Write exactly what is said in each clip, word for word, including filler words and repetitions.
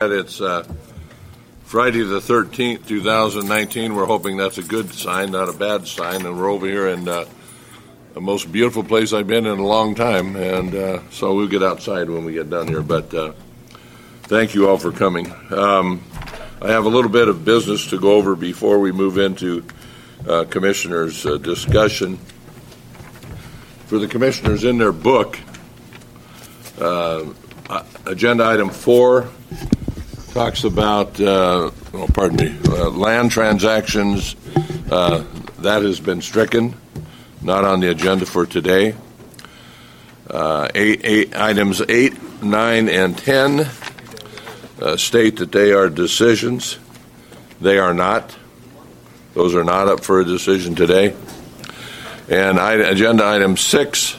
It's uh, Friday the thirteenth, two thousand nineteen. We're hoping that's a good sign, not a bad sign. And we're over here in uh, the most beautiful place I've been in a long time. And uh, so we'll get outside when we get done here. But uh, thank you all for coming. Um, I have a little bit of business to go over before we move into uh, commissioners' uh, discussion. For the commissioners in their book, uh, agenda item four talks about, uh, oh, pardon me, uh, land transactions. Uh, that has been stricken, not on the agenda for today. Uh, eight, eight, items eight, nine, and ten uh, state that they are decisions. They are not. Those are not up for a decision today. And I, agenda item six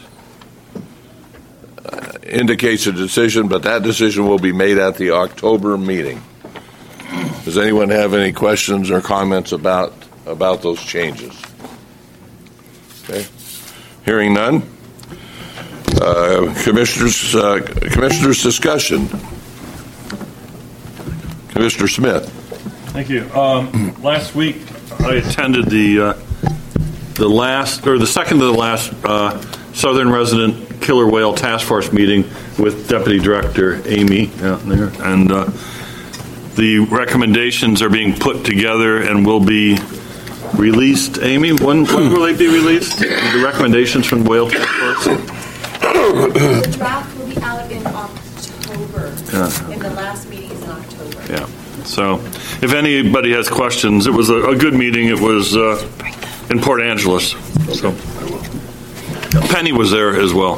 uh, indicates a decision, but that decision will be made at the October meeting. Does anyone have any questions or comments about about those changes? Okay. Hearing none. Uh, commissioners, uh, commissioners' discussion. Commissioner Smith. Thank you. Um, last week, I attended the uh, the last or the second to the last uh, Southern Resident Killer Whale Task Force meeting with Deputy Director Amy out there, and uh, the recommendations are being put together and will be released. Amy, when, when will they be released? The recommendations from the Whale Task Force. The draft will be out in October. Yeah. In the last meeting is in October. Yeah. So, if anybody has questions, it was a, a good meeting. It was uh, in Port Angeles. So, Penny was there as well.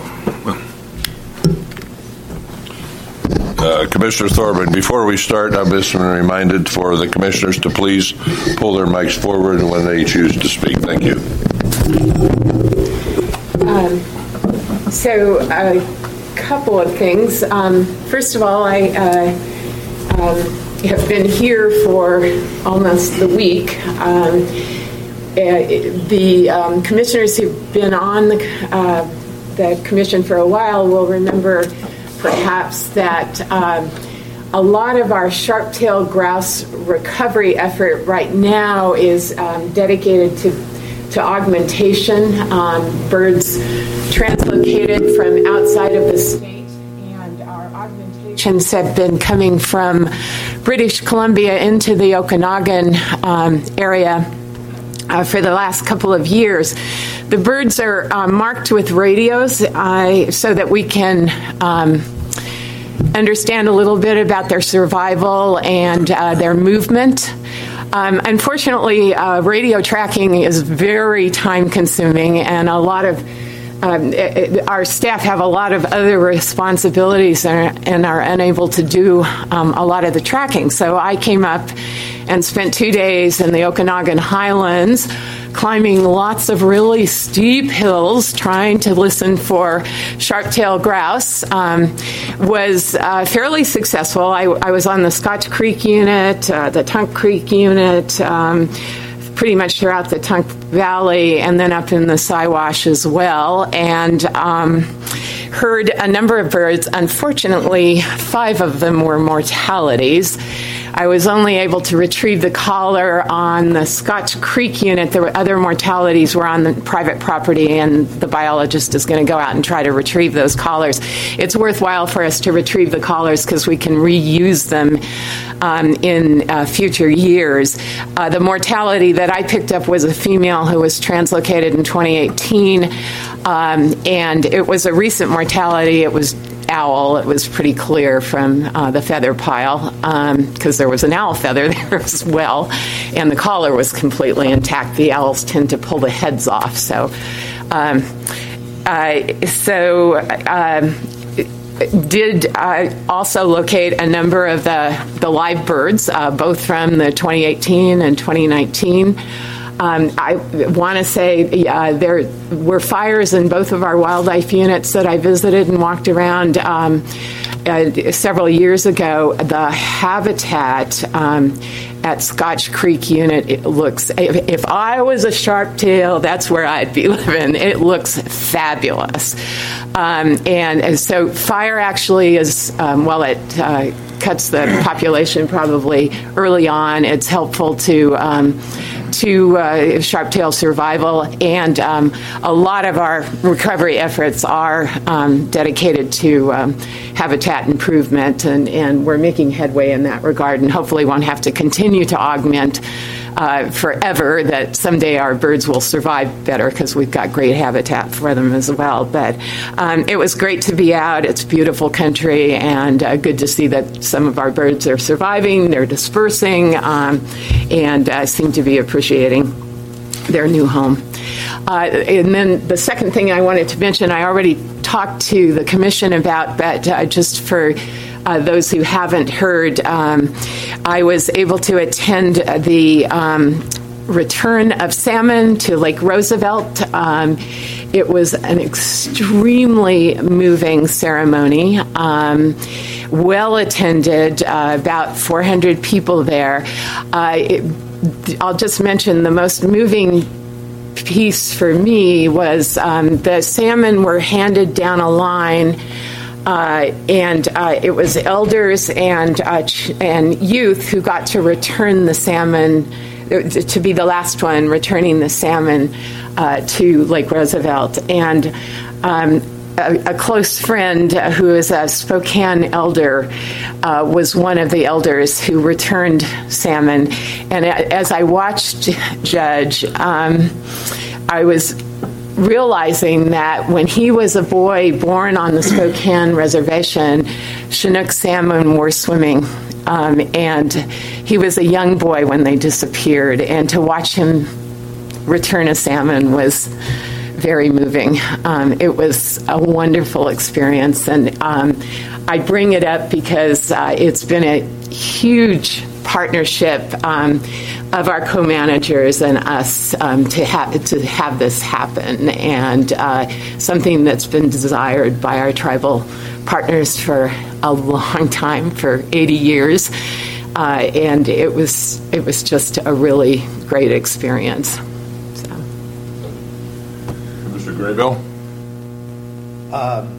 Uh, Commissioner Thorburn, before we start, I'm just reminded for the commissioners to please pull their mics forward when they choose to speak. Thank you. Um, so, a couple of things. Um, first of all, I uh, um, have been here for almost the week. Um, uh, the um, commissioners who've been on the, uh, the commission for a while will remember perhaps that um, a lot of our sharp-tailed grouse recovery effort right now is um, dedicated to, to augmentation. Um, birds translocated from outside of the state, and our augmentations have been coming from British Columbia into the Okanagan um, area Uh, for the last couple of years. The birds are uh, marked with radios uh, so that we can um, understand a little bit about their survival and uh, their movement. Um, unfortunately, uh, radio tracking is very time-consuming, and a lot of Um, it, our staff have a lot of other responsibilities and, and are unable to do um, a lot of the tracking. So I came up and spent two days in the Okanagan Highlands climbing lots of really steep hills trying to listen for sharp-tailed grouse. Um, was uh, fairly successful. I, I was on the Scotch Creek unit, uh, the Tunk Creek unit, um, pretty much throughout the Tunk Valley, and then up in the Siwash as well, and um, heard a number of birds. Unfortunately, five of them were mortalities. I was only able to retrieve the collar on the Scotch Creek unit. The other mortalities were on the private property, and the biologist is going to go out and try to retrieve those collars. It's worthwhile for us to retrieve the collars because we can reuse them um, in uh, future years. Uh, the mortality that I picked up was a female who was translocated in twenty eighteen, um, and it was a recent mortality. It was owl. It was pretty clear from uh, the feather pile because um, there was an owl feather there as well, and the collar was completely intact. The owls tend to pull the heads off, so um, uh, so um, did uh, also locate a number of the the live birds, uh, both from the twenty eighteen and twenty nineteen. Um, I want to say uh, there were fires in both of our wildlife units that I visited and walked around. Um, uh, several years ago, the habitat um, at Scotch Creek Unit, it looks, if, if I was a sharptail, that's where I'd be living. It looks fabulous. Um, and, and so fire actually is, um, well, it uh, cuts the population probably early on. It's helpful to um, to uh, sharptail survival, and um, a lot of our recovery efforts are um, dedicated to um, habitat improvement, and, and we're making headway in that regard, and hopefully won't have to continue to augment uh, forever, that someday our birds will survive better because we've got great habitat for them as well. But um, it was great to be out. It's beautiful country, and uh, good to see that some of our birds are surviving, they're dispersing, um, and uh, seem to be appreciating their new home. Uh, and then the second thing I wanted to mention, I already talked to the commission about, but uh, just for uh, those who haven't heard, um, I was able to attend the um, return of salmon to Lake Roosevelt. Um, it was an extremely moving ceremony, um, well attended, uh, about four hundred people there. Uh, it, I'll just mention the most moving piece for me was um, the salmon were handed down a line, uh, and uh, it was elders and uh, ch- and youth who got to return the salmon, to be the last one returning the salmon uh, to Lake Roosevelt. And um, a, a close friend who is a Spokane elder uh, was one of the elders who returned salmon. And as I watched Judge, um, I was realizing that when he was a boy born on the Spokane Reservation, Chinook salmon were swimming. Um, and he was a young boy when they disappeared. And to watch him return a salmon was very moving. Um, it was a wonderful experience. And um, I bring it up because uh, it's been a huge partnership um, of our co-managers and us um, to have to have this happen, and uh, something that's been desired by our tribal partners for a long time, for eighty years, uh, and it was it was just a really great experience. So. Mister Graybill? Um,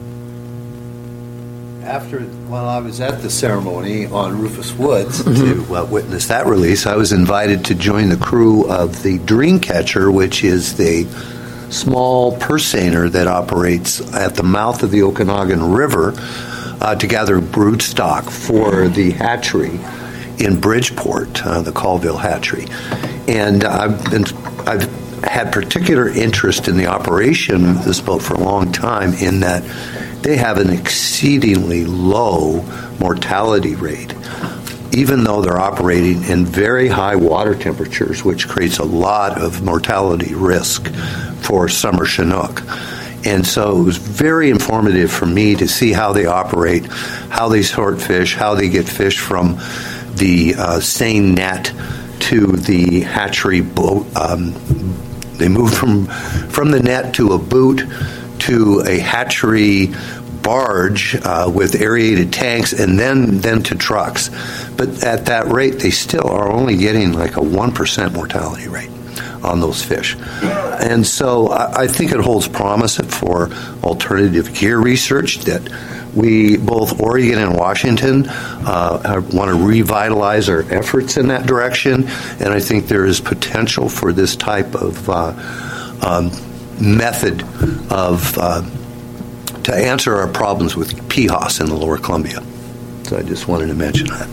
After, while I was at the ceremony on Rufus Woods mm-hmm. to uh, witness that release, I was invited to join the crew of the Dreamcatcher, which is the small purse seiner that operates at the mouth of the Okanagan River uh, to gather broodstock for the hatchery in Bridgeport, uh, the Colville hatchery. And I've been, I've had particular interest in the operation of this boat for a long time, in that they have an exceedingly low mortality rate, even though they're operating in very high water temperatures, which creates a lot of mortality risk for summer Chinook. And so it was very informative for me to see how they operate, how they sort fish, how they get fish from the uh, seine net to the hatchery boat. Um, they move from from the net to a boot to a hatchery barge uh, with aerated tanks, and then, then to trucks. But at that rate, they still are only getting like a one percent mortality rate on those fish. And so I, I think it holds promise for alternative gear research, that we, both Oregon and Washington, uh, want to revitalize our efforts in that direction. And I think there is potential for this type of uh, um, method of uh, to answer our problems with P H O S in the Lower Columbia. So I just wanted to mention that.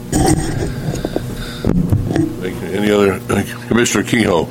Thank you. Any other? Uh, Commissioner Kehoe.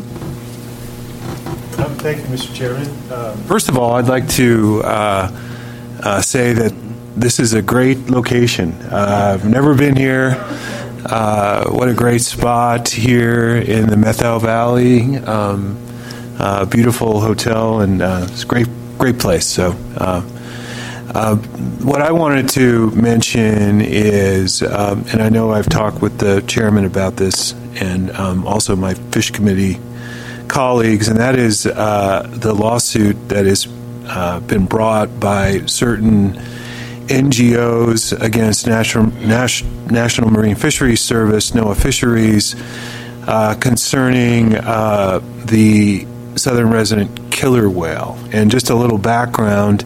Um, thank you, Mister Chairman. Uh, first of all, I'd like to uh, uh, say that this is a great location. Uh, I've never been here. Uh, what a great spot here in the Methel Valley. Um, uh, beautiful hotel, and uh, it's a great, great place. So, uh, uh, what I wanted to mention is, um, and I know I've talked with the chairman about this, and um, also my fish committee colleagues, and that is uh, the lawsuit that has uh, been brought by certain N G Os against National, Nas- National Marine Fisheries Service, NOAA Fisheries, uh, concerning uh, the southern resident killer whale. And just a little background,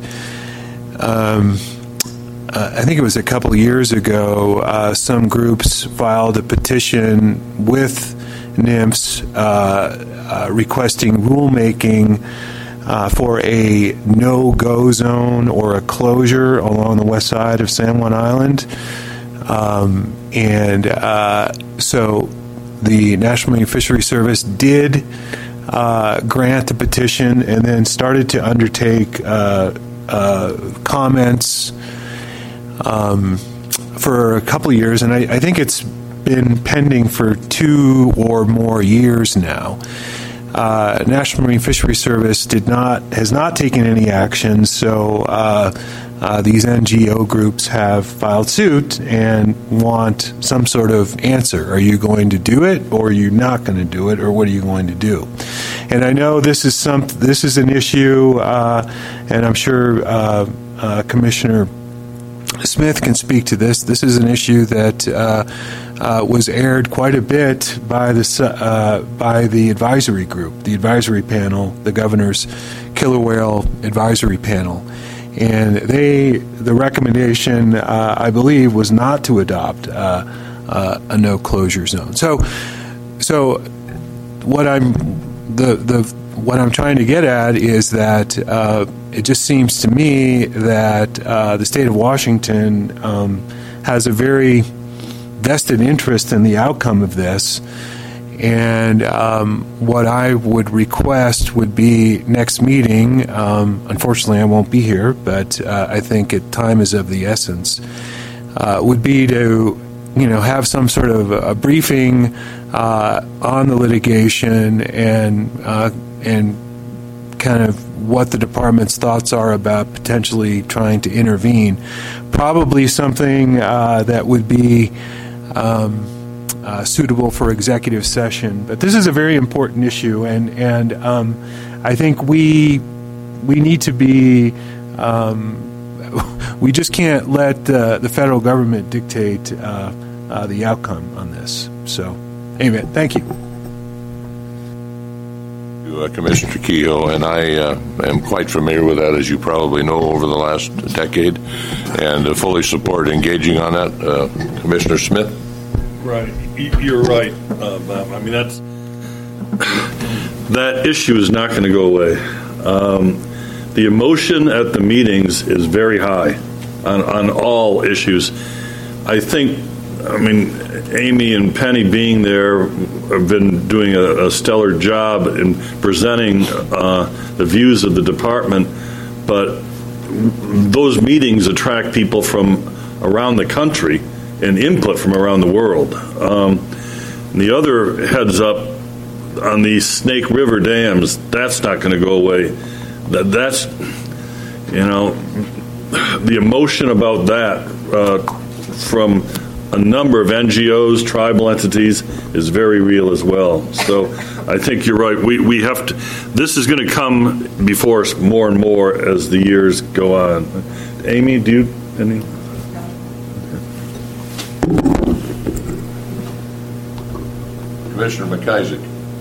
um, uh, I think it was a couple years ago, uh, some groups filed a petition with NIMS uh, uh, requesting rulemaking uh, for a no-go zone or a closure along the west side of San Juan Island. Um, and uh, so the National Marine Fisheries Service did uh, grant the petition and then started to undertake uh, uh, comments um, for a couple of years. And I, I think it's been pending for two or more years now. Uh, National Marine Fisheries Service did not has not taken any action, so uh, uh, these N G O groups have filed suit and want some sort of answer. Are you going to do it, or are you not going to do it, or what are you going to do? And I know this is some this is an issue, uh, and I'm sure uh, uh, Commissioner Smith can speak to this. This is an issue that uh, uh, was aired quite a bit by the uh, by the advisory group, the advisory panel, the governor's killer whale advisory panel, and they the recommendation uh, I believe was not to adopt uh, uh, a no closure zone. So, so what I'm the the what I'm trying to get at is that uh, it just seems to me that uh, the state of Washington um, has a very vested interest in the outcome of this. And um, what I would request would be next meeting, um, unfortunately I won't be here, but uh, I think it, time is of the essence, uh, would be to you know, have some sort of a briefing uh, on the litigation and uh, and kind of what the department's thoughts are about potentially trying to intervene. Probably something uh, that would be um, uh, suitable for executive session. But this is a very important issue, and and um, I think we we need to be. Um, we just can't let uh, the federal government dictate uh, uh, the outcome on this. So, anyway, thank you. Uh, Commissioner Trujillo, and I uh, am quite familiar with that, as you probably know, over the last decade, and uh, fully support engaging on that. Uh, Commissioner Smith? Right. You're right, uh, Bob. I mean, that's that issue is not going to go away. Um, the emotion at the meetings is very high on, on all issues. I think, I mean, Amy and Penny being there have been doing a, a stellar job in presenting uh, the views of the department, but those meetings attract people from around the country and input from around the world. Um, and the other heads up on these Snake River dams, that's not going to go away. That, that's, you know, the emotion about that uh, from a number of N G Os, tribal entities, is very real as well. So I think you're right. We we have to. This is going to come before us more and more as the years go on. Amy, do you any? Commissioner McIsaac.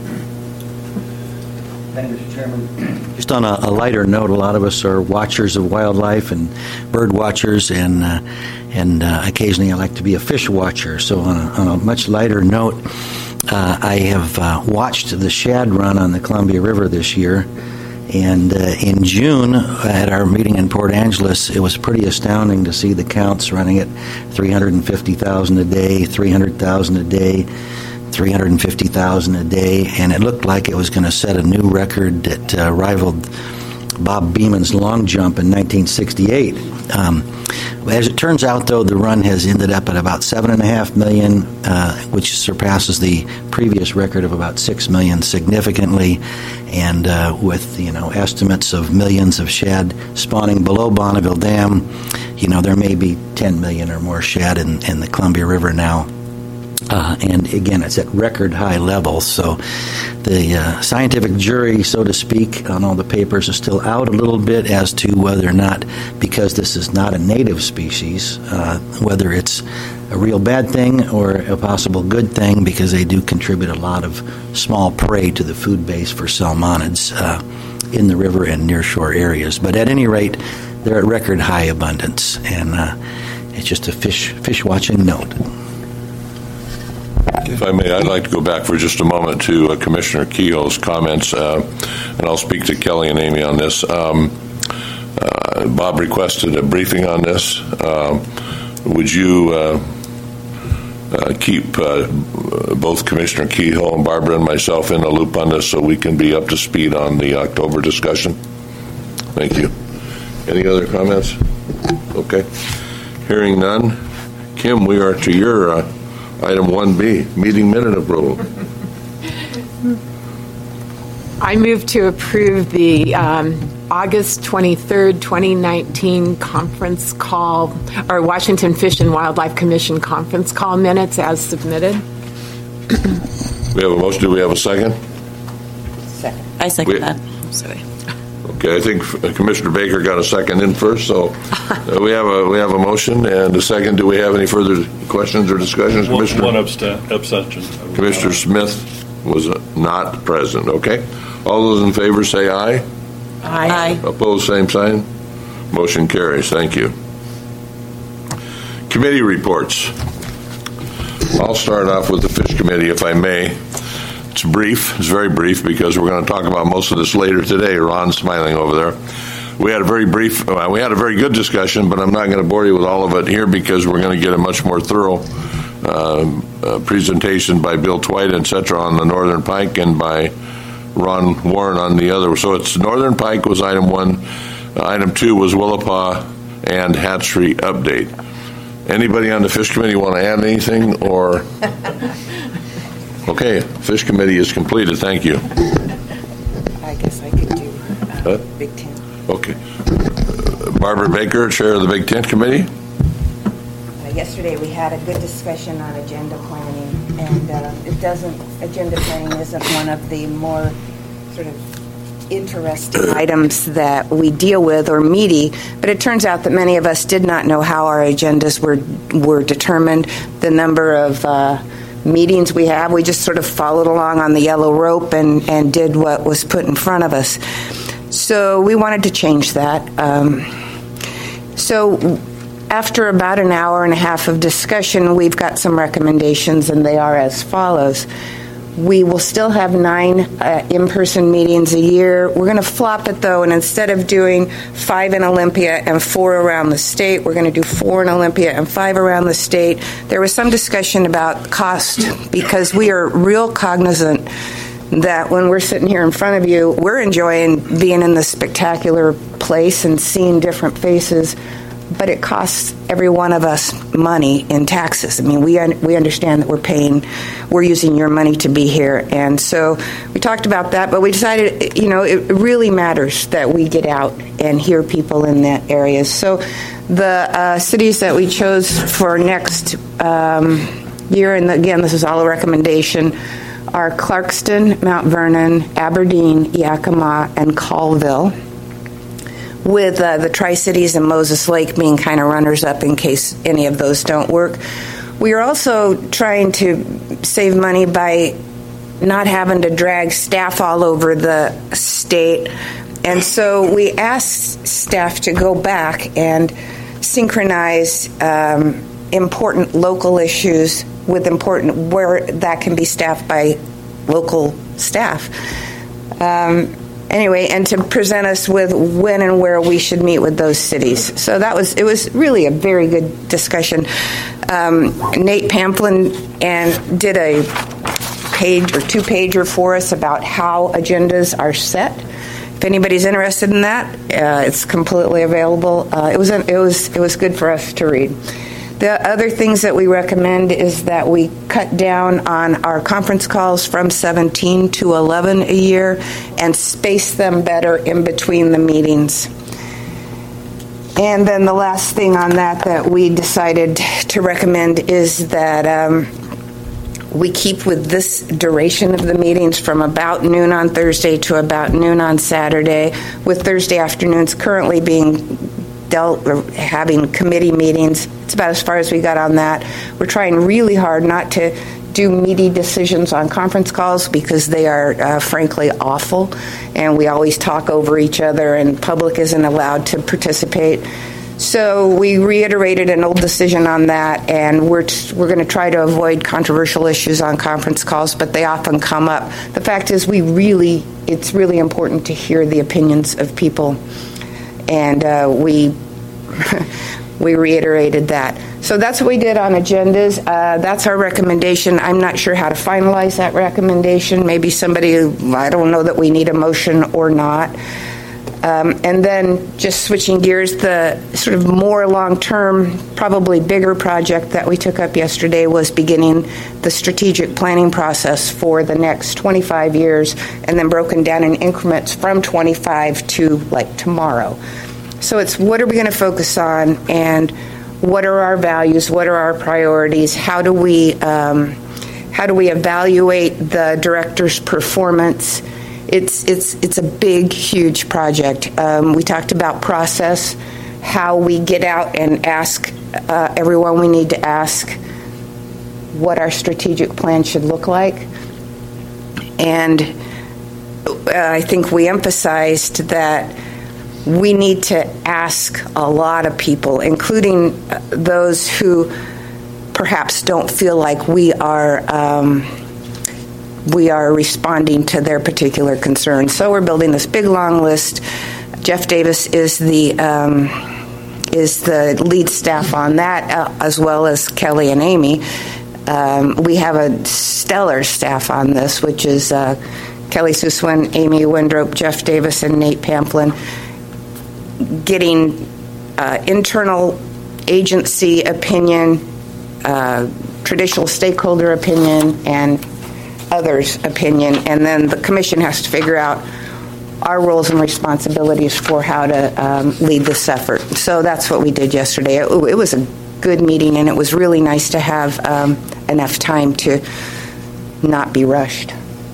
Thank you, Mister Chairman. Just on a, a lighter note, a lot of us are watchers of wildlife and bird watchers, and uh, and uh, occasionally I like to be a fish watcher. So on a, on a much lighter note, uh, I have uh, watched the shad run on the Columbia River this year. And uh, in June, at our meeting in Port Angeles, it was pretty astounding to see the counts running at three hundred fifty thousand a day, three hundred thousand a day, three hundred fifty thousand a day, and it looked like it was going to set a new record that uh, rivaled Bob Beeman's long jump in nineteen sixty-eight. Um, as it turns out, though, the run has ended up at about seven and a half million, uh, which surpasses the previous record of about six million significantly, and uh, with you know estimates of millions of shad spawning below Bonneville Dam, you know there may be ten million or more shad in, in the Columbia River now. Uh, and again, it's at record high levels. So the uh, scientific jury, so to speak, on all the papers is still out a little bit as to whether or not, because this is not a native species, uh, whether it's a real bad thing or a possible good thing, because they do contribute a lot of small prey to the food base for salmonids uh, in the river and nearshore areas. But at any rate, they're at record high abundance, and uh, it's just a fish fish watching note. If I may, I'd like to go back for just a moment to uh, Commissioner Keogh's comments, uh, and I'll speak to Kelly and Amy on this. Um, uh, Bob requested a briefing on this. Um, would you uh, uh, keep uh, both Commissioner Keogh and Barbara and myself in the loop on this so we can be up to speed on the October discussion? Thank you. Any other comments? Okay. Hearing none. Kim, we are to your uh, item one B, meeting minute approval. I move to approve the um, August twenty-third, twenty nineteen conference call, or Washington Fish and Wildlife Commission conference call minutes as submitted. We have a motion. Do we have a second? Second. I second we, that. I'm sorry. Okay, I think Commissioner Baker got a second in first, so uh, we have a we have a motion and a second. Do we have any further questions or discussions, one, Commissioner? One abst- abstention. Commissioner Smith was not present. Okay, all those in favor say aye. Aye. Aye. Opposed, same sign. Motion carries. Thank you. Committee reports. I'll start off with the Fish Committee, if I may. It's brief. It's very brief because we're going to talk about most of this later today. Ron's smiling over there. We had a very brief, uh, we had a very good discussion, but I'm not going to bore you with all of it here because we're going to get a much more thorough uh, uh, presentation by Bill Twite, et cetera, on the Northern Pike, and by Ron Warren on the other. So it's Northern Pike was item one. Uh, item two was Willapa and hatchery update. Anybody on the Fish Committee want to add anything, or? Okay, Fish Committee is completed. Thank you. I guess I could do uh, huh? Big Tent. Okay. Uh, Barbara Baker, Chair of the Big Tent Committee. Uh, yesterday we had a good discussion on agenda planning, and uh, it doesn't, agenda planning isn't one of the more sort of interesting items that we deal with or meaty, but it turns out that many of us did not know how our agendas were were determined, the number of uh, meetings we have. We just sort of followed along on the yellow rope and, and did what was put in front of us. So we wanted to change that. Um, so after about an hour and a half of discussion, we've got some recommendations, and they are as follows. We will still have nine uh, in-person meetings a year. We're going to flop it, though, and instead of doing five in Olympia and four around the state, we're going to do four in Olympia and five around the state. There was some discussion about cost, because we are real cognizant that when we're sitting here in front of you, we're enjoying being in this spectacular place and seeing different faces, but it costs every one of us money in taxes. I mean, we un- we understand that we're paying, we're using your money to be here. And so we talked about that, but we decided, you know, it really matters that we get out and hear people in that area. So the uh, cities that we chose for next um, year, and again, this is all a recommendation, are Clarkston, Mount Vernon, Aberdeen, Yakima, and Colville, with uh, the Tri-Cities and Moses Lake being kind of runners-up in case any of those don't work. We are also trying to save money by not having to drag staff all over the state. And so we asked staff to go back and synchronize um, important local issues with important where that can be staffed by local staff. Um, Anyway, and to present us with when and where we should meet with those cities. So that was, it was really a very good discussion. Um, Nate Pamplin and did a page or two-pager for us about how agendas are set. If anybody's interested in that, uh, it's completely available. Uh, it was it was it was good for us to read. The other things that we recommend is that we cut down on our conference calls from seventeen to eleven a year and space them better in between the meetings. And then the last thing on that that we decided to recommend is that um, we keep with this duration of the meetings from about noon on Thursday to about noon on Saturday, with Thursday afternoons currently being dealt or having committee meetings. It's about as far as we got on that. We're trying really hard not to do meaty decisions on conference calls because they are uh, frankly awful, and we always talk over each other, and public isn't allowed to participate. So we reiterated an old decision on that, and we're t- we're going to try to avoid controversial issues on conference calls, but they often come up. The fact is, we really it's really important to hear the opinions of people, and uh, we we reiterated that. So that's what we did on agendas. Uh, that's our recommendation. I'm not sure how to finalize that recommendation. Maybe somebody, I don't know that we need a motion or not. Um, and then just switching gears, the sort of more long-term, probably bigger project that we took up yesterday was beginning the strategic planning process for the next twenty-five years, and then broken down in increments from twenty-five to like tomorrow. So it's what are we going to focus on, and what are our values, what are our priorities, how do we um, how do we evaluate the director's performance. It's it's it's a big, huge project. Um, we talked about process, how we get out and ask uh, everyone we need to ask what our strategic plan should look like. And uh, I think we emphasized that we need to ask a lot of people, including those who perhaps don't feel like we are um, we are responding to their particular concerns. So we're building this big long list. Jeff Davis is the um, is the lead staff on that, uh, as well as Kelly and Amy. Um, we have a stellar staff on this, which is uh, Kelly Suswin, Amy Windrop, Jeff Davis, and Nate Pamplin. Getting uh, internal agency opinion, uh, traditional stakeholder opinion, and others' opinion, and then the commission has to figure out our roles and responsibilities for how to um, lead this effort. So that's what we did yesterday. It, it was a good meeting, and it was really nice to have um, enough time to not be rushed.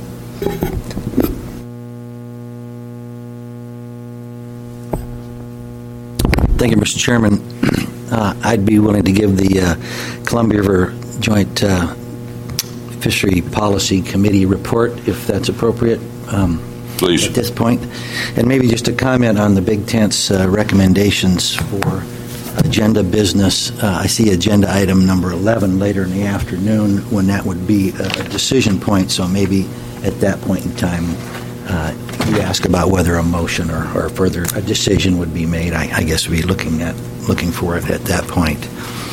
Thank you, Mister Chairman. Uh, I'd be willing to give the uh, Columbia River Joint uh, Fishery Policy Committee report, if that's appropriate. Um, Please. At this point. And maybe just a comment on the Big Tent's uh, recommendations for agenda business. Uh, I see agenda item number eleven later in the afternoon when that would be a decision point, so maybe at that point in time uh, you ask about whether a motion or, or further a decision would be made. I, I guess we'd be looking at looking for it at that point.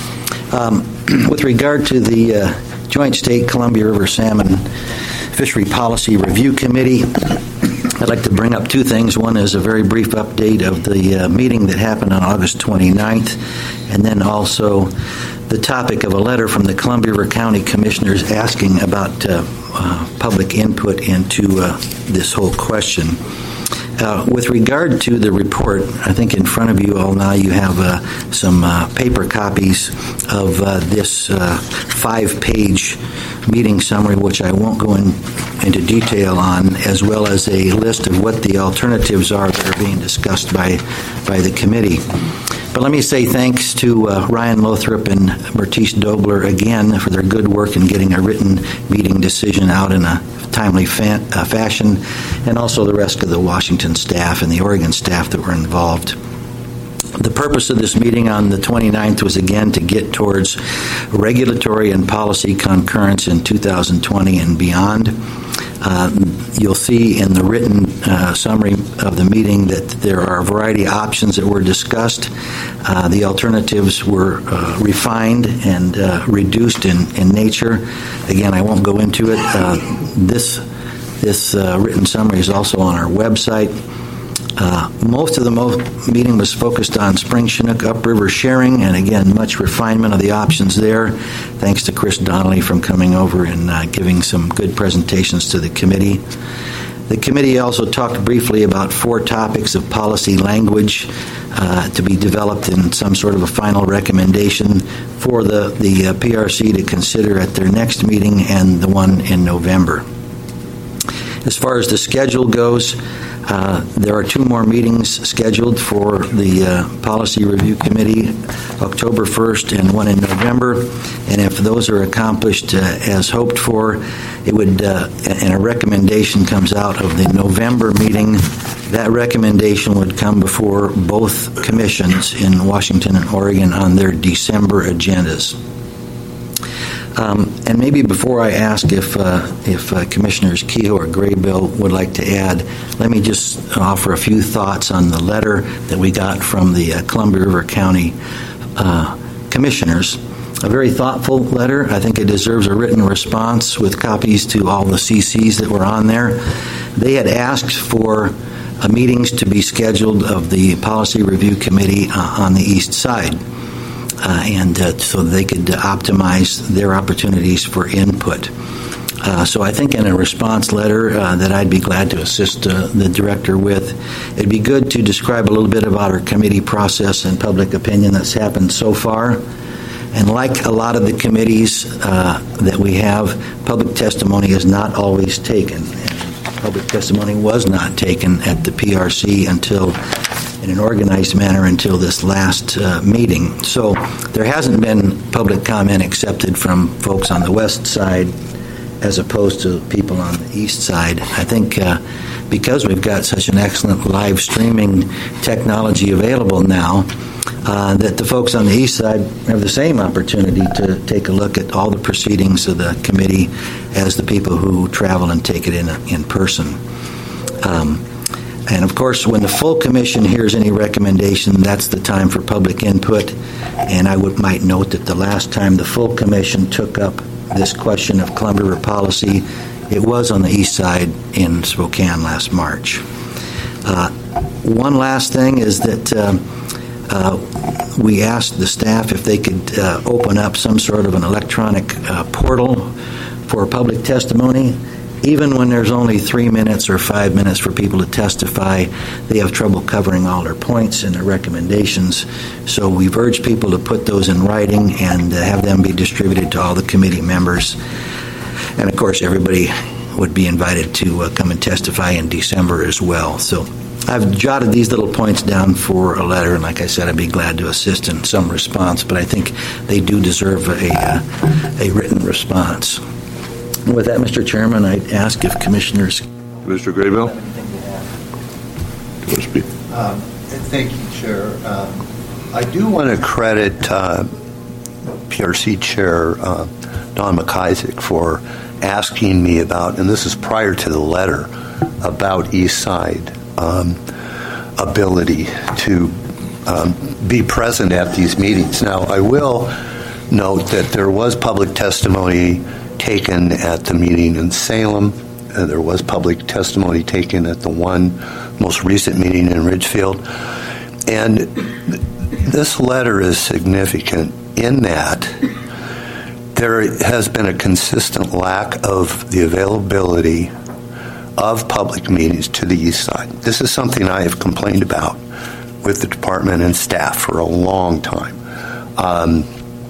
Um, with regard to the uh, Joint State Columbia River Salmon Fishery Policy Review Committee, I'd like to bring up two things. One is a very brief update of the uh, meeting that happened on August twenty-ninth, and then also the topic of a letter from the Columbia River County Commissioners asking about uh, uh, public input into uh, this whole question. Uh, with regard to the report, I think in front of you all now you have uh, some uh, paper copies of uh, this uh, five-page meeting summary, which I won't go in, into detail on, as well as a list of what the alternatives are that are being discussed by, by the committee. But let me say thanks to uh, Ryan Lothrop and Bertice Dobler again for their good work in getting a written meeting decision out in a timely fa- uh, fashion, and also the rest of the Washington staff and the Oregon staff that were involved. The purpose of this meeting on the twenty-ninth was again to get towards regulatory and policy concurrence in two thousand twenty and beyond. Uh, you'll see in the written uh, summary of the meeting that there are a variety of options that were discussed. Uh, the alternatives were uh, refined and uh, reduced in, in nature. Again, I won't go into it. Uh, this this uh, written summary is also on our website. Uh, most of the mo- meeting was focused on spring Chinook upriver sharing, and again, much refinement of the options there. Thanks to Chris Donnelly from coming over and uh, giving some good presentations to the committee. The committee also talked briefly about four topics of policy language uh, to be developed in some sort of a final recommendation for the, the uh, P R C to consider at their next meeting and the one in November. As far as the schedule goes, uh, there are two more meetings scheduled for the uh, Policy Review Committee, October first and one in November. And if those are accomplished uh, as hoped for, it would, uh, and a recommendation comes out of the November meeting, that recommendation would come before both commissions in Washington and Oregon on their December agendas. Um, and maybe before I ask if uh, if uh, Commissioners Kehoe or Graybill would like to add, let me just offer a few thoughts on the letter that we got from the uh, Columbia River County uh, Commissioners. A very thoughtful letter. I think it deserves a written response with copies to all the C Cs that were on there. They had asked for uh, meetings to be scheduled of the Policy Review Committee uh, on the east side. Uh, and uh, so they could optimize their opportunities for input. Uh, so I think in a response letter uh, that I'd be glad to assist uh, the director with, it'd be good to describe a little bit about our committee process and public opinion that's happened so far. And like a lot of the committees uh, that we have, public testimony is not always taken. Public testimony was not taken at the P R C until in an organized manner until this last uh, meeting. So there hasn't been public comment accepted from folks on the west side as opposed to people on the east side. I think uh, because we've got such an excellent live streaming technology available now, uh, that the folks on the east side have the same opportunity to take a look at all the proceedings of the committee as the people who travel and take it in, in person. Um, And, of course, when the full commission hears any recommendation, that's the time for public input. And I would, might note that the last time the full commission took up this question of Columbia River policy, it was on the east side in Spokane last March. Uh, one last thing is that uh, uh, we asked the staff if they could uh, open up some sort of an electronic uh, portal for public testimony. Even when there's only three minutes or five minutes for people to testify, they have trouble covering all their points and their recommendations. So we've urged people to put those in writing and uh, have them be distributed to all the committee members. And, of course, everybody would be invited to uh, come and testify in December as well. So I've jotted these little points down for a letter, and like I said, I'd be glad to assist in some response, but I think they do deserve a, uh, a written response. With that, Mister Chairman, I'd ask if Commissioners... Mister Graybill? Do you want to speak? Um, thank you, Chair. Um, I do want to credit uh, P R C Chair uh, Don McIsaac for asking me about, and this is prior to the letter, about East Side um, ability to um, be present at these meetings. Now, I will note that there was public testimony taken at the meeting in Salem. Uh, there was public testimony taken at the one most recent meeting in Ridgefield. And th- this letter is significant in that there has been a consistent lack of the availability of public meetings to the east side. This is something I have complained about with the department and staff for a long time. Um,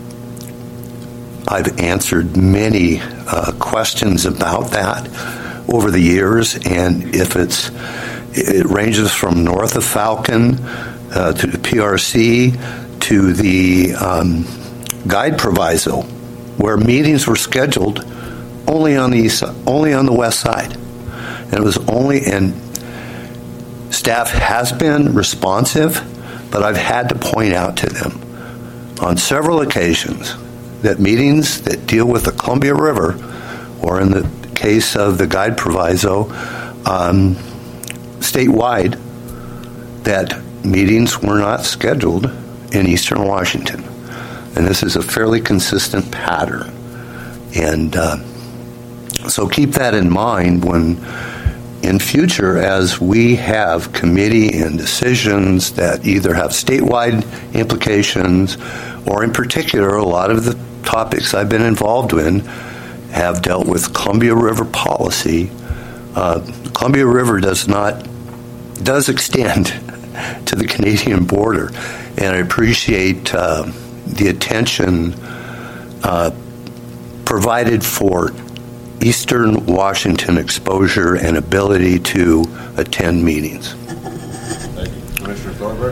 I've answered many uh, questions about that over the years, and if it's, it ranges from north of Falcon uh, to the P R C to the um, guide proviso, where meetings were scheduled only on the east, only on the west side, and it was only and staff has been responsive, but I've had to point out to them on several occasions that meetings that deal with the Columbia River, or in the case of the guide proviso, um, statewide, that meetings were not scheduled in eastern Washington. And this is a fairly consistent pattern. And uh, so keep that in mind when, in future, as we have committee and decisions that either have statewide implications, or in particular, a lot of the topics I've been involved in have dealt with Columbia River policy. uh, the Columbia River does not does extend to the Canadian border, and I appreciate uh, the attention uh, provided for Eastern Washington exposure and ability to attend meetings. Thank you. Commissioner Thornburg?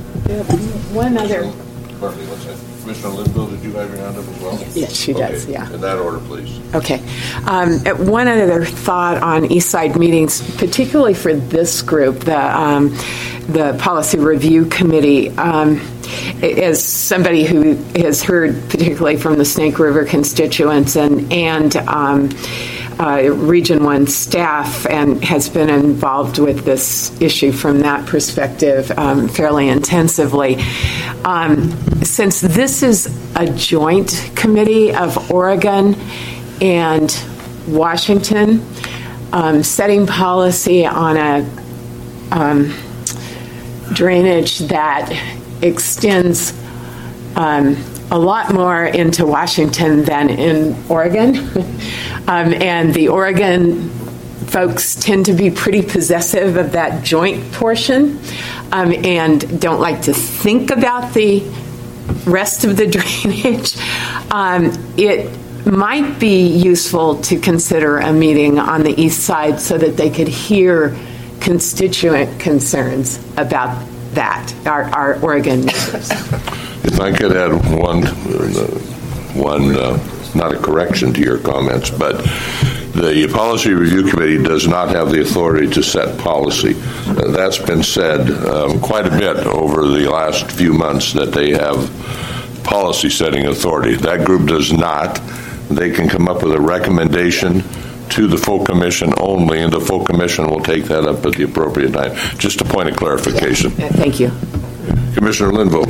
One other. Pardon me, what's that? Commissioner Linville, did you have your hand up as well? Yes, she does, Okay. yeah. In that order, please. Okay. Um, one other thought on East Side meetings, particularly for this group, the um, the Policy Review Committee. Um, as somebody who has heard, particularly from the Snake River constituents and and um, uh, Region One staff, and has been involved with this issue from that perspective um, fairly intensively. Um, since this is a joint committee of Oregon and Washington, um, setting policy on a um, drainage that extends um, a lot more into Washington than in Oregon. um, and the Oregon folks tend to be pretty possessive of that joint portion um, and don't like to think about the rest of the drainage. Um, it might be useful to consider a meeting on the east side so that they could hear constituent concerns about that, our, our Oregon neighbors. If I could add one, uh, one uh, not a correction to your comments, but the Policy Review Committee does not have the authority to set policy. Uh, that's been said um, quite a bit over the last few months that they have policy setting authority. That group does not. They can come up with a recommendation to the full commission only, and the full commission will take that up at the appropriate time. Just a point of clarification. Yeah, thank you. Commissioner Linville.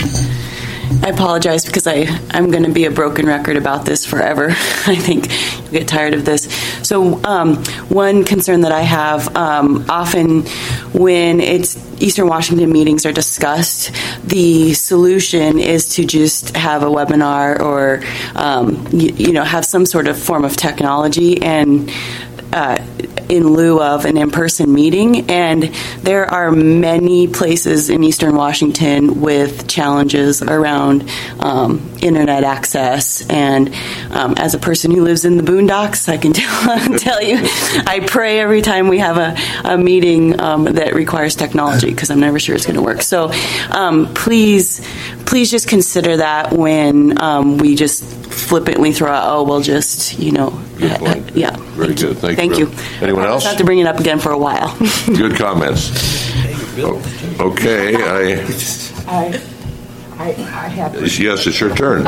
I apologize because I, I'm going to be a broken record about this forever. I think you'll get tired of this. So um, one concern that I have, um, often when it's Eastern Washington meetings are discussed, the solution is to just have a webinar or, um, you, you know, have some sort of form of technology and uh, in lieu of an in-person meeting. And there are many places in Eastern Washington with challenges around um, internet access. And um, as a person who lives in the boondocks, I can tell, tell you, I pray every time we have a, a meeting um, that requires technology, because I'm never sure it's going to work. So um, please, please just consider that when um, we just flippantly throw out, oh, we'll just, you know, Good point. yeah. Very good. Thank, Thank you. you. Anyone else? I'll have to bring it up again for a while. Good comments. Oh, okay. I, I, I, I have. yes, it's your turn.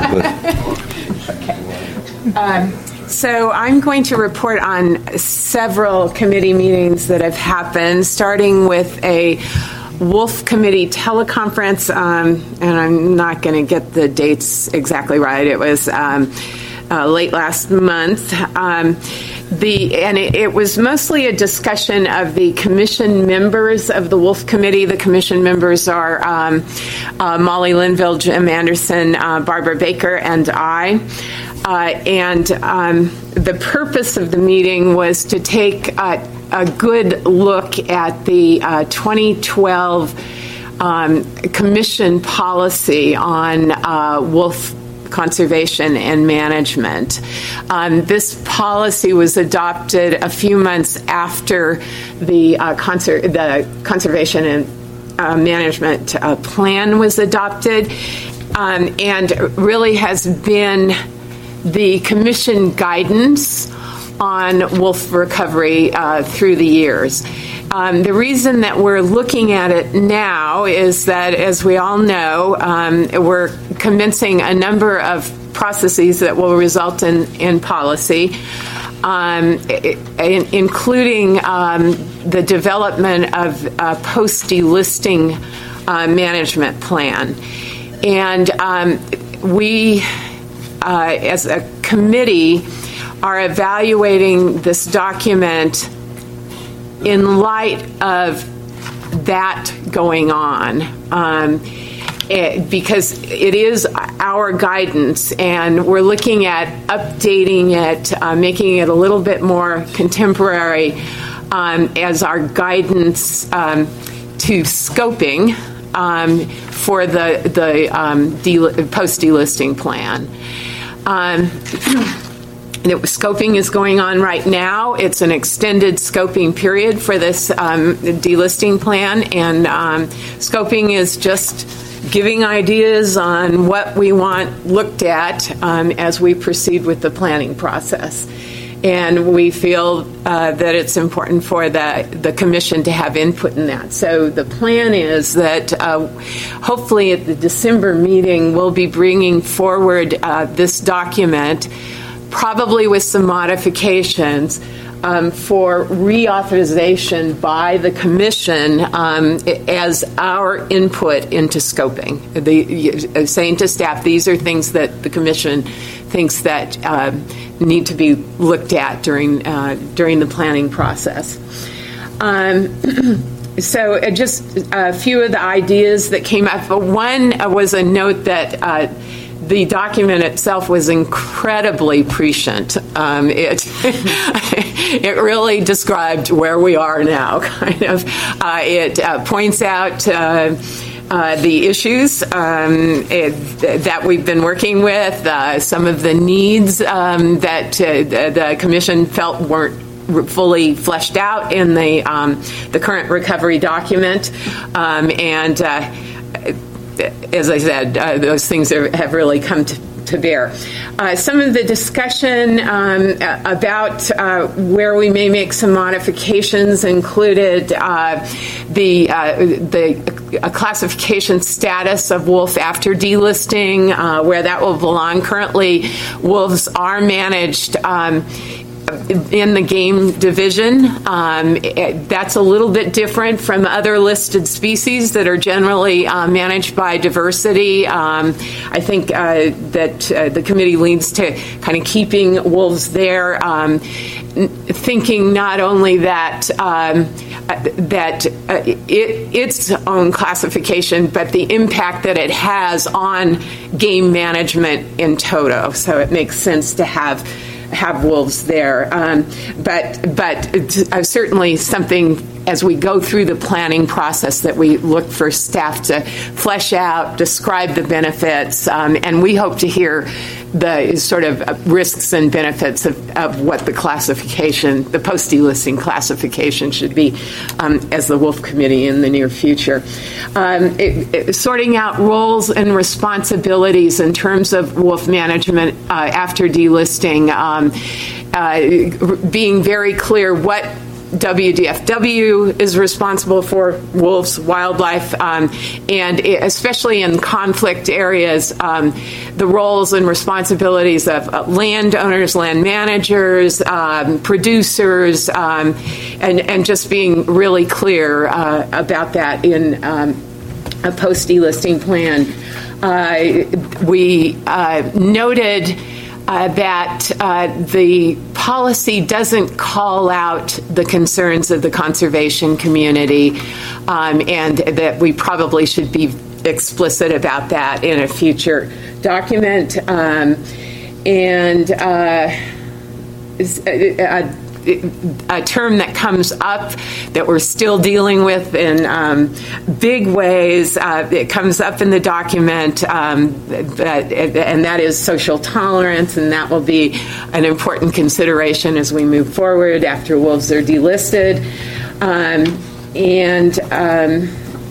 Okay. Um, so I'm going to report on several committee meetings that have happened, starting with a Wolf Committee teleconference, um, and I'm not going to get the dates exactly right. It was um, uh, late last month. Um, the and it, it was mostly a discussion of the commission members of the Wolf Committee. The commission members are um, uh, Molly Linville, Jim Anderson, uh, Barbara Baker, and I. Uh, and um, the purpose of the meeting was to take uh, a good look at the uh, twenty twelve um, Commission policy on uh, wolf conservation and management. Um, this policy was adopted a few months after the, uh, conser- the conservation and uh, management uh, plan was adopted, um, and really has been the Commission guidance on wolf recovery uh, through the years. Um, the reason that we're looking at it now is that, as we all know, um, we're commencing a number of processes that will result in, in policy, um, in, including um, the development of a post-delisting uh, management plan. And um, we, uh, as a committee, are evaluating this document in light of that going on, um, it, because it is our guidance, and we're looking at updating it, uh, making it a little bit more contemporary, um, as our guidance um, to scoping um, for the, the um, del- post-delisting plan. Um, The scoping is going on right now. It's an extended scoping period for this um, delisting plan, and um, scoping is just giving ideas on what we want looked at um, as we proceed with the planning process. And we feel uh, that it's important for the, the commission to have input in that. So the plan is that uh, hopefully at the December meeting, we'll be bringing forward uh, this document, probably with some modifications, um, for reauthorization by the commission um, as our input into scoping. The, uh, saying to staff, these are things that the commission thinks that uh, need to be looked at during uh, during the planning process. Um, so uh, just a few of the ideas that came up. One uh, was a note that uh, the document itself was incredibly prescient. Um, it it really described where we are now, kind of. Uh, it uh, points out uh, uh, the issues um, it, that we've been working with, uh, some of the needs um, that uh, the, the commission felt weren't fully fleshed out in the um, the current recovery document, um, and uh, as I said, uh, those things are, have really come to, to bear. Uh, some of the discussion um, about uh, where we may make some modifications included uh, the uh, the uh, classification status of wolf after delisting, uh, where that will belong. Currently, wolves are managed Um, in the game division. Um, it, that's a little bit different from other listed species that are generally uh, managed by diversity. Um, I think uh, that uh, the committee leads to kind of keeping wolves there, um, thinking not only that um, that uh, it, its own classification, but the impact that it has on game management in toto. So it makes sense to have have wolves there, um, but but it's, uh, certainly something as we go through the planning process that we look for staff to flesh out, describe the benefits, um, and we hope to hear the sort of risks and benefits of, of what the classification, the post-delisting classification should be um, as the Wolf Committee in the near future. Um, it, it, sorting out roles and responsibilities in terms of wolf management uh, after delisting, um, uh, being very clear what W D F W is responsible for wolves, wildlife, um, and especially in conflict areas, um, the roles and responsibilities of uh, landowners, land managers, um, producers, um, and, and just being really clear uh, about that in um, a post-delisting plan. Uh, we uh, noted Uh, that uh, the policy doesn't call out the concerns of the conservation community, um, and that we probably should be explicit about that in a future document. Um, and uh, a, a term that comes up that we're still dealing with in um, big ways. Uh, it comes up in the document, um, that, and that is social tolerance, and that will be an important consideration as we move forward after wolves are delisted. Um, and um,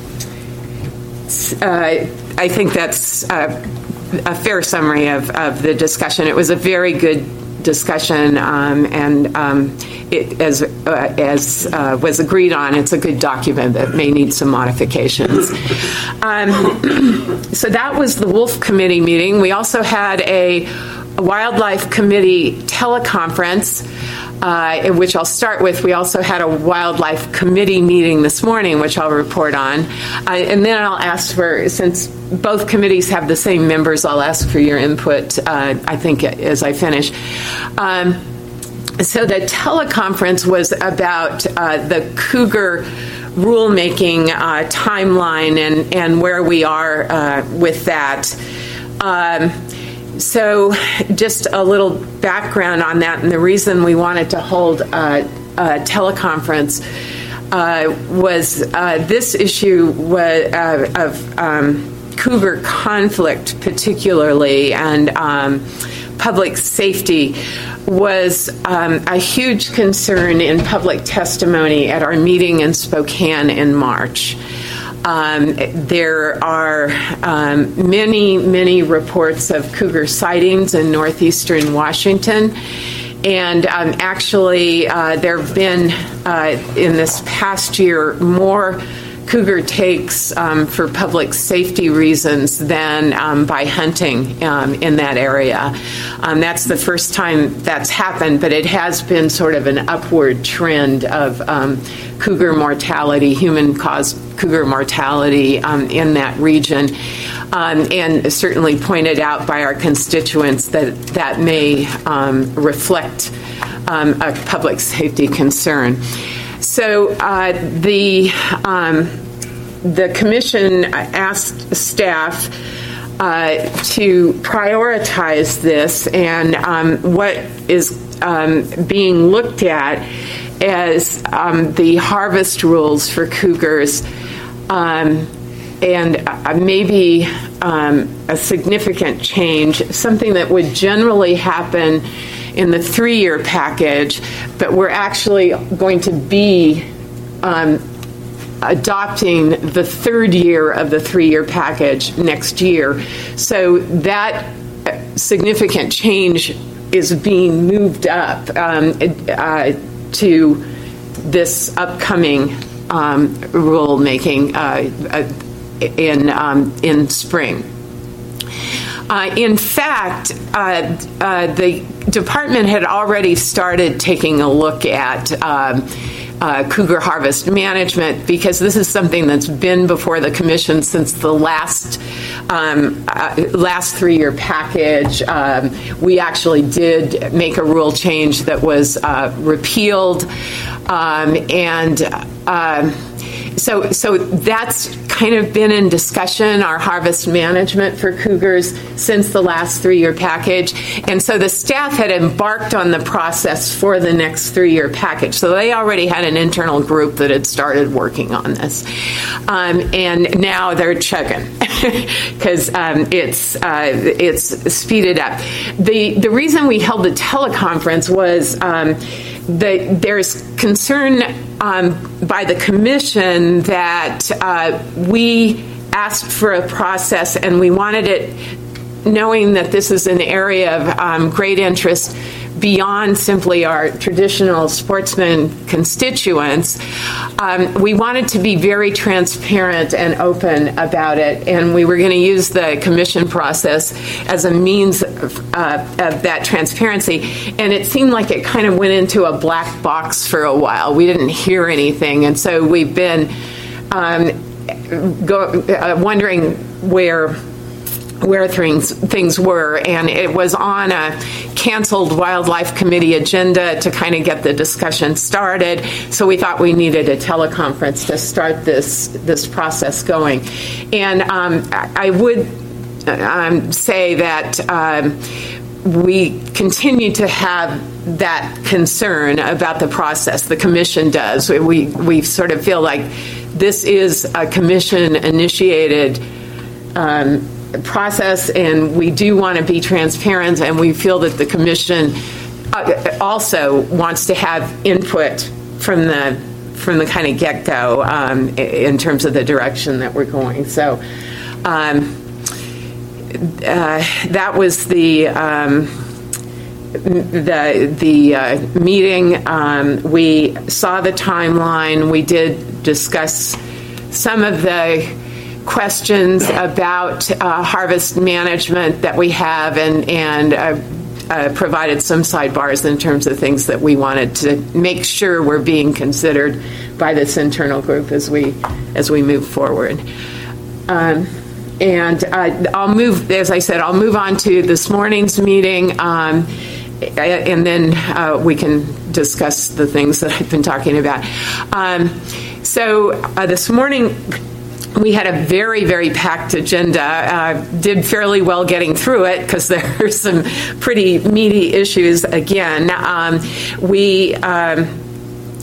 uh, I think that's uh, a fair summary of, of the discussion. It was a very good discussion, um, and um, it, as uh, as uh, was agreed on, it's a good document that may need some modifications. Um, so that was the Wolf Committee meeting. We also had a, a Wildlife Committee teleconference, uh, which I'll start with. We also had a Wildlife Committee meeting this morning, which I'll report on, uh, and then I'll ask for, since both committees have the same members, I'll ask for your input, uh, I think, as I finish. Um, so the teleconference was about uh, the Cougar rulemaking uh, timeline and, and where we are uh, with that. Um, so just a little background on that, and the reason we wanted to hold uh, uh, teleconference uh, was uh, this issue was, uh, of um, cougar conflict particularly, and um, public safety was um, a huge concern in public testimony at our meeting in Spokane in March. Um, there are um, many, many reports of cougar sightings in northeastern Washington. And um, actually, uh, there have been, uh, in this past year, more cougar takes um, for public safety reasons than um, by hunting um, in that area. Um, that's the first time that's happened, but it has been sort of an upward trend of um, cougar mortality, human-caused cougar mortality um, in that region, um, and certainly pointed out by our constituents that that may um, reflect um, a public safety concern. So uh, the um, the commission asked staff uh, to prioritize this, and um, what is um, being looked at as um, the harvest rules for cougars, um, and uh, maybe um, a significant change, something that would generally happen in the three-year package, but we're actually going to be um, adopting the third year of the three-year package next year. So that significant change is being moved up um, uh, to this upcoming um, rulemaking uh, uh, in um, in spring. Uh, in fact, uh, uh, the department had already started taking a look at um, uh, cougar harvest management, because this is something that's been before the commission since the last um, uh, last three-year package. Um, we actually did make a rule change that was uh, repealed, um, and uh, so so that's kind of been in discussion, our harvest management for cougars, since the last three-year package. And so the staff had embarked on the process for the next three-year package. So they already had an internal group that had started working on this. Um, and now they're chugging because um, it's uh, it's speeded up. The, the reason we held the teleconference was um, that there's concern um, by the commission that uh, we asked for a process, and we wanted it knowing that this is an area of um, great interest beyond simply our traditional sportsman constituents. Um, we wanted to be very transparent and open about it, and we were going to use the commission process as a means of, uh, of that transparency. And it seemed like it kind of went into a black box for a while. We didn't hear anything, and so we've been um, go, uh, wondering where where things things were, and it was on a canceled wildlife committee agenda to kind of get the discussion started. So we thought we needed a teleconference to start this this process going. And um, I would um, say that um, we continue to have that concern about the process. The commission does. We we sort of feel like this is a commission initiated Um, process, and we do want to be transparent, and we feel that the commission uh, also wants to have input from the from the kind of get-go um, in terms of the direction that we're going. So um, uh, that was the um, the the uh, meeting. Um, we saw the timeline. We did discuss some of the questions about uh, harvest management that we have, and and uh, uh, provided some sidebars in terms of things that we wanted to make sure were being considered by this internal group as we as we move forward. Um, and uh, I'll move, as I said, I'll move on to this morning's meeting, um, and then uh, we can discuss the things that I've been talking about. Um, so uh, this morning, we had a very, very packed agenda. Uh, did fairly well getting through it because there are some pretty meaty issues again. Um, we um,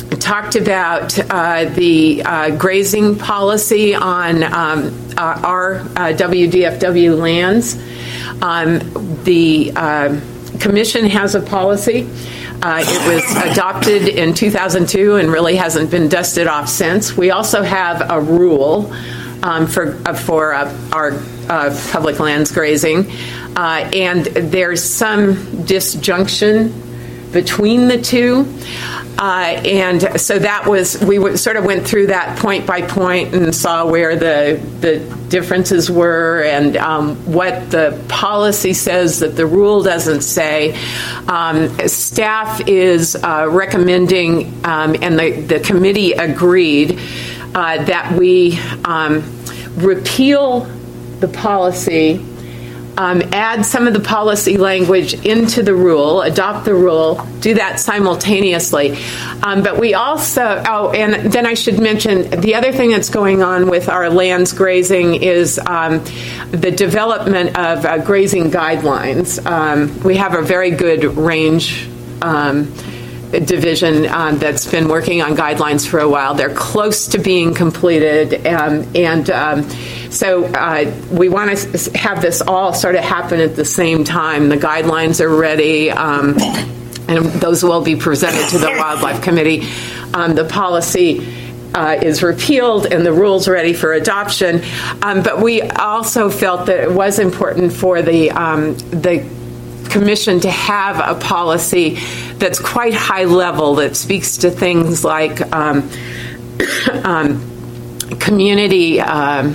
talked about uh, the uh, grazing policy on um, uh, our uh, W D F W lands. Um, the uh, Commission has a policy. Uh, it was adopted in two thousand two and really hasn't been dusted off since. We also have a rule um, for uh, for uh, our uh, public lands grazing, uh, and there's some disjunction between the two. Uh, and so that was, we w- sort of went through that point by point and saw where the the differences were and um, what the policy says that the rule doesn't say. Um, staff is uh, recommending, um, and the, the committee agreed, uh, that we um, repeal the policy, Um, add some of the policy language into the rule, adopt the rule, do that simultaneously. Um, but we also, oh, and then I should mention, the other thing that's going on with our lands grazing is um, the development of uh, grazing guidelines. Um, we have a very good range um, division um, that's been working on guidelines for a while. They're close to being completed, um, and um, so uh, we want to have this all sort of happen at the same time. The guidelines are ready, um, and those will be presented to the Wildlife Committee. Um, the policy uh, is repealed, and the rules ready for adoption. Um, but we also felt that it was important for the um, the Commission to have a policy that's quite high level, that speaks to things like um, um, community um,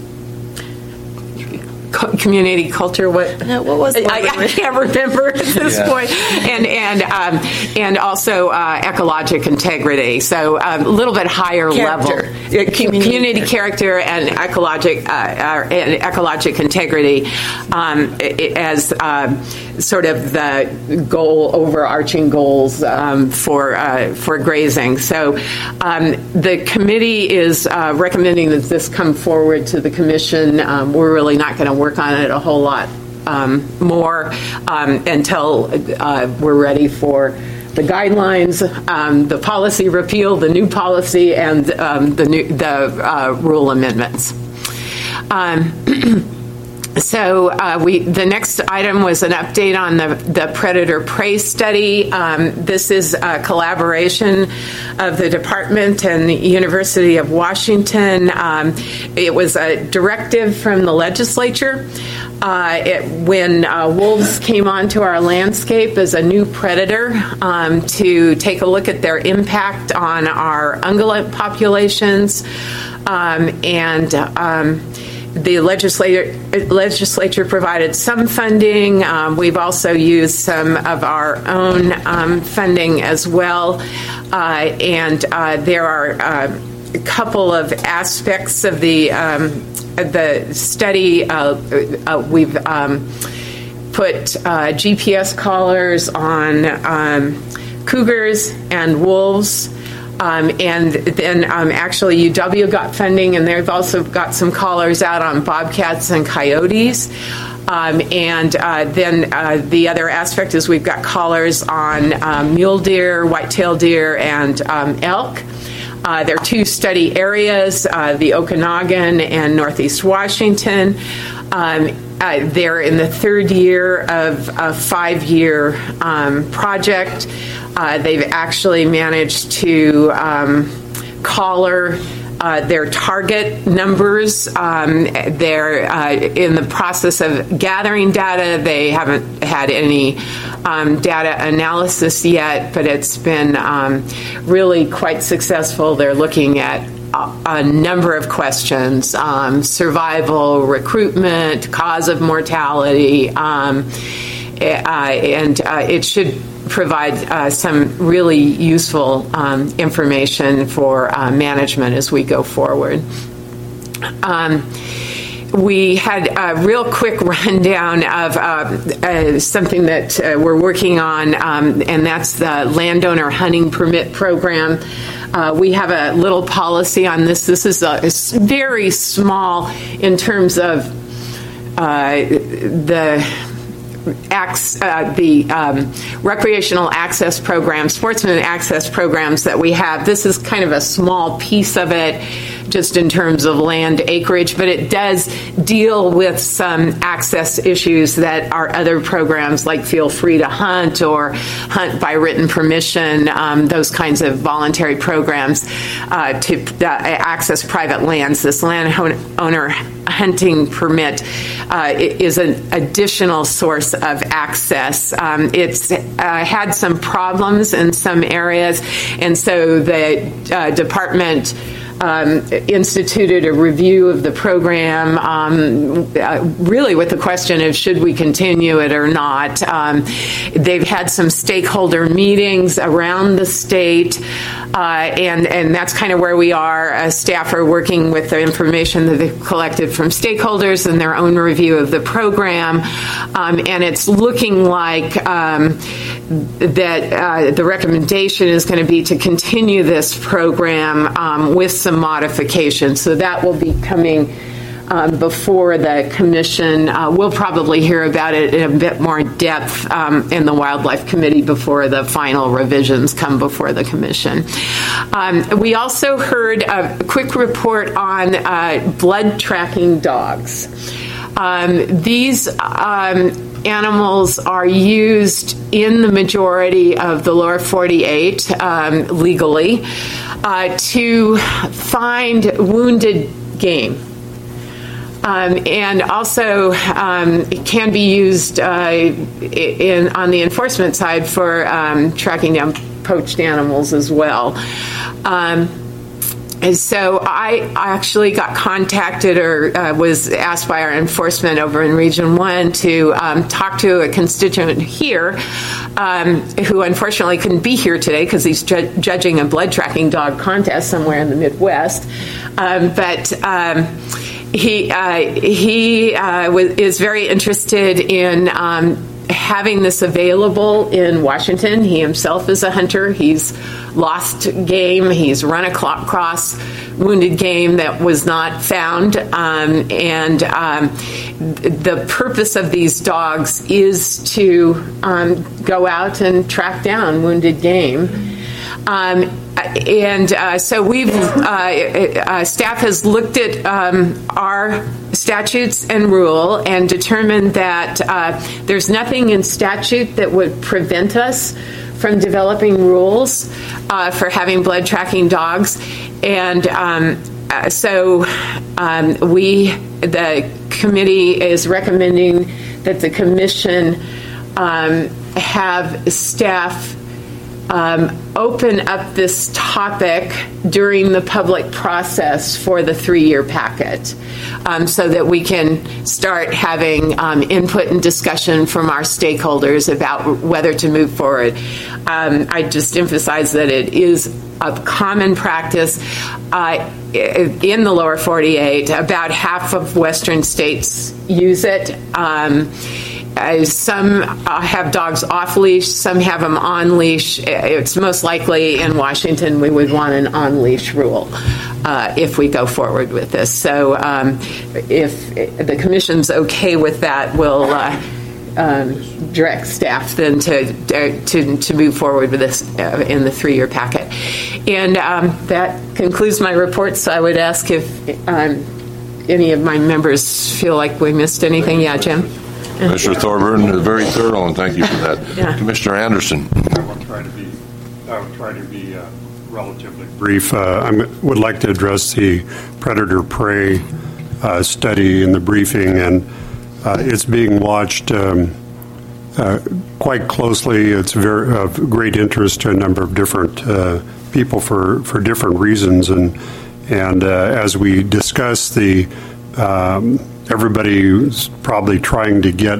co- community culture. What? No, what was it? I, I can't remember at this yeah. point. And and um, and also uh, ecologic integrity. So um, a little bit higher character. level. Community, community character and ecologic uh, and ecologic integrity um, as uh, sort of the goal, overarching goals um, for uh, for grazing. So um, the committee is uh, recommending that this come forward to the commission. Um, we're really not going to work on it a whole lot um, more um, until uh, we're ready for the guidelines, um, the policy repeal, the new policy, and um, the new the uh, rule amendments. Um, So uh, we the next item was an update on the, the predator prey study. Um, this is a collaboration of the department and the University of Washington. Um, it was a directive from the legislature uh, it, when uh, wolves came onto our landscape as a new predator um, to take a look at their impact on our ungulate populations um, and um, The legislature, legislature provided some funding. Um, we've also used some of our own um, funding as well. Uh, and uh, there are uh, a couple of aspects of the, um, of the study. Uh, uh, we've um, put uh, G P S collars on um, cougars and wolves. Um, and then um, actually U W got funding, and they've also got some collars out on bobcats and coyotes. Um, and uh, then uh, the other aspect is we've got collars on um, mule deer, white-tailed deer, and um, elk. Uh, there are two study areas, uh, the Okanagan and Northeast Washington. Um, uh, they're in the third year of a five-year um, project. Uh, they've actually managed to um, collar uh, their target numbers. Um, they're uh, in the process of gathering data. They haven't had any um, data analysis yet, but it's been um, really quite successful. They're looking at a number of questions: um, survival, recruitment, cause of mortality, um, uh, and uh, it should provide uh, some really useful um, information for uh, management as we go forward. Um, we had a real quick rundown of uh, uh, something that uh, we're working on, um, and that's the landowner hunting permit program. Uh, we have a little policy on this. This is a, it's very small in terms of uh, the acts, uh, the um, recreational access programs, sportsman access programs that we have. This is kind of a small piece of it, just in terms of land acreage, but it does deal with some access issues that our other programs, like Feel Free to Hunt or Hunt by Written Permission, um, those kinds of voluntary programs uh, to uh, access private lands. This landowner hunting permit uh, is an additional source of access. Um, it's uh, had some problems in some areas, and so the uh, department Um, instituted a review of the program, um, uh, really with the question of should we continue it or not. Um, they've had some stakeholder meetings around the state, uh, and, and that's kind of where we are. Uh, staff are working with the information that they've collected from stakeholders and their own review of the program, um, and it's looking like um, that uh, the recommendation is going to be to continue this program um, with some modifications. So that will be coming um, before the commission. Uh, we'll probably hear about it in a bit more depth um, in the Wildlife Committee before the final revisions come before the commission. Um, we also heard a quick report on uh, blood tracking dogs. Um, these um, animals are used in the majority of the lower forty-eight um, legally uh, to find wounded game. Um, and also um, it can be used uh, in, on the enforcement side for um, tracking down poached animals as well. Um, And so I actually got contacted or uh, was asked by our enforcement over in Region one to um, talk to a constituent here um, who unfortunately couldn't be here today because he's ju- judging a blood tracking dog contest somewhere in the Midwest. Um, but um, he, uh, he uh, was, is very interested in um, having this available in Washington. He himself is a hunter. He's lost game. He's run across wounded game that was not found. Um, and um, the purpose of these dogs is to um, go out and track down wounded game. Um, and uh, so we've, uh, uh, staff has looked at um, our statutes and rule and determined that uh, there's nothing in statute that would prevent us from developing rules uh, for having blood tracking dogs. And um, uh, so um, we, the committee is recommending that the commission um, have staff Um, open up this topic during the public process for the three-year packet um, so that we can start having um, input and discussion from our stakeholders about whether to move forward. Um, I just emphasize that it is a common practice uh, in the lower forty-eight. About half of Western states use it. Um, Uh, some uh, have dogs off leash, some have them on leash. It's most likely in Washington we would want an on leash rule uh, if we go forward with this. So um, if the commission's okay with that, we'll uh, um, direct staff then to, to to move forward with this uh, in the three-year packet. And um, that concludes my report. So I would ask if um, any of my members feel like we missed anything. Yeah, Jim? Commissioner Thorburn, very thorough, and thank you for that. Yeah. Commissioner Anderson. I will try to be, I will try to be uh, relatively brief. Uh, I would like to address the predator-prey uh, study in the briefing, and uh, it's being watched um, uh, quite closely. It's very of great interest to a number of different uh, people for, for different reasons, and and uh, as we discuss the. Um, Everybody's probably trying to get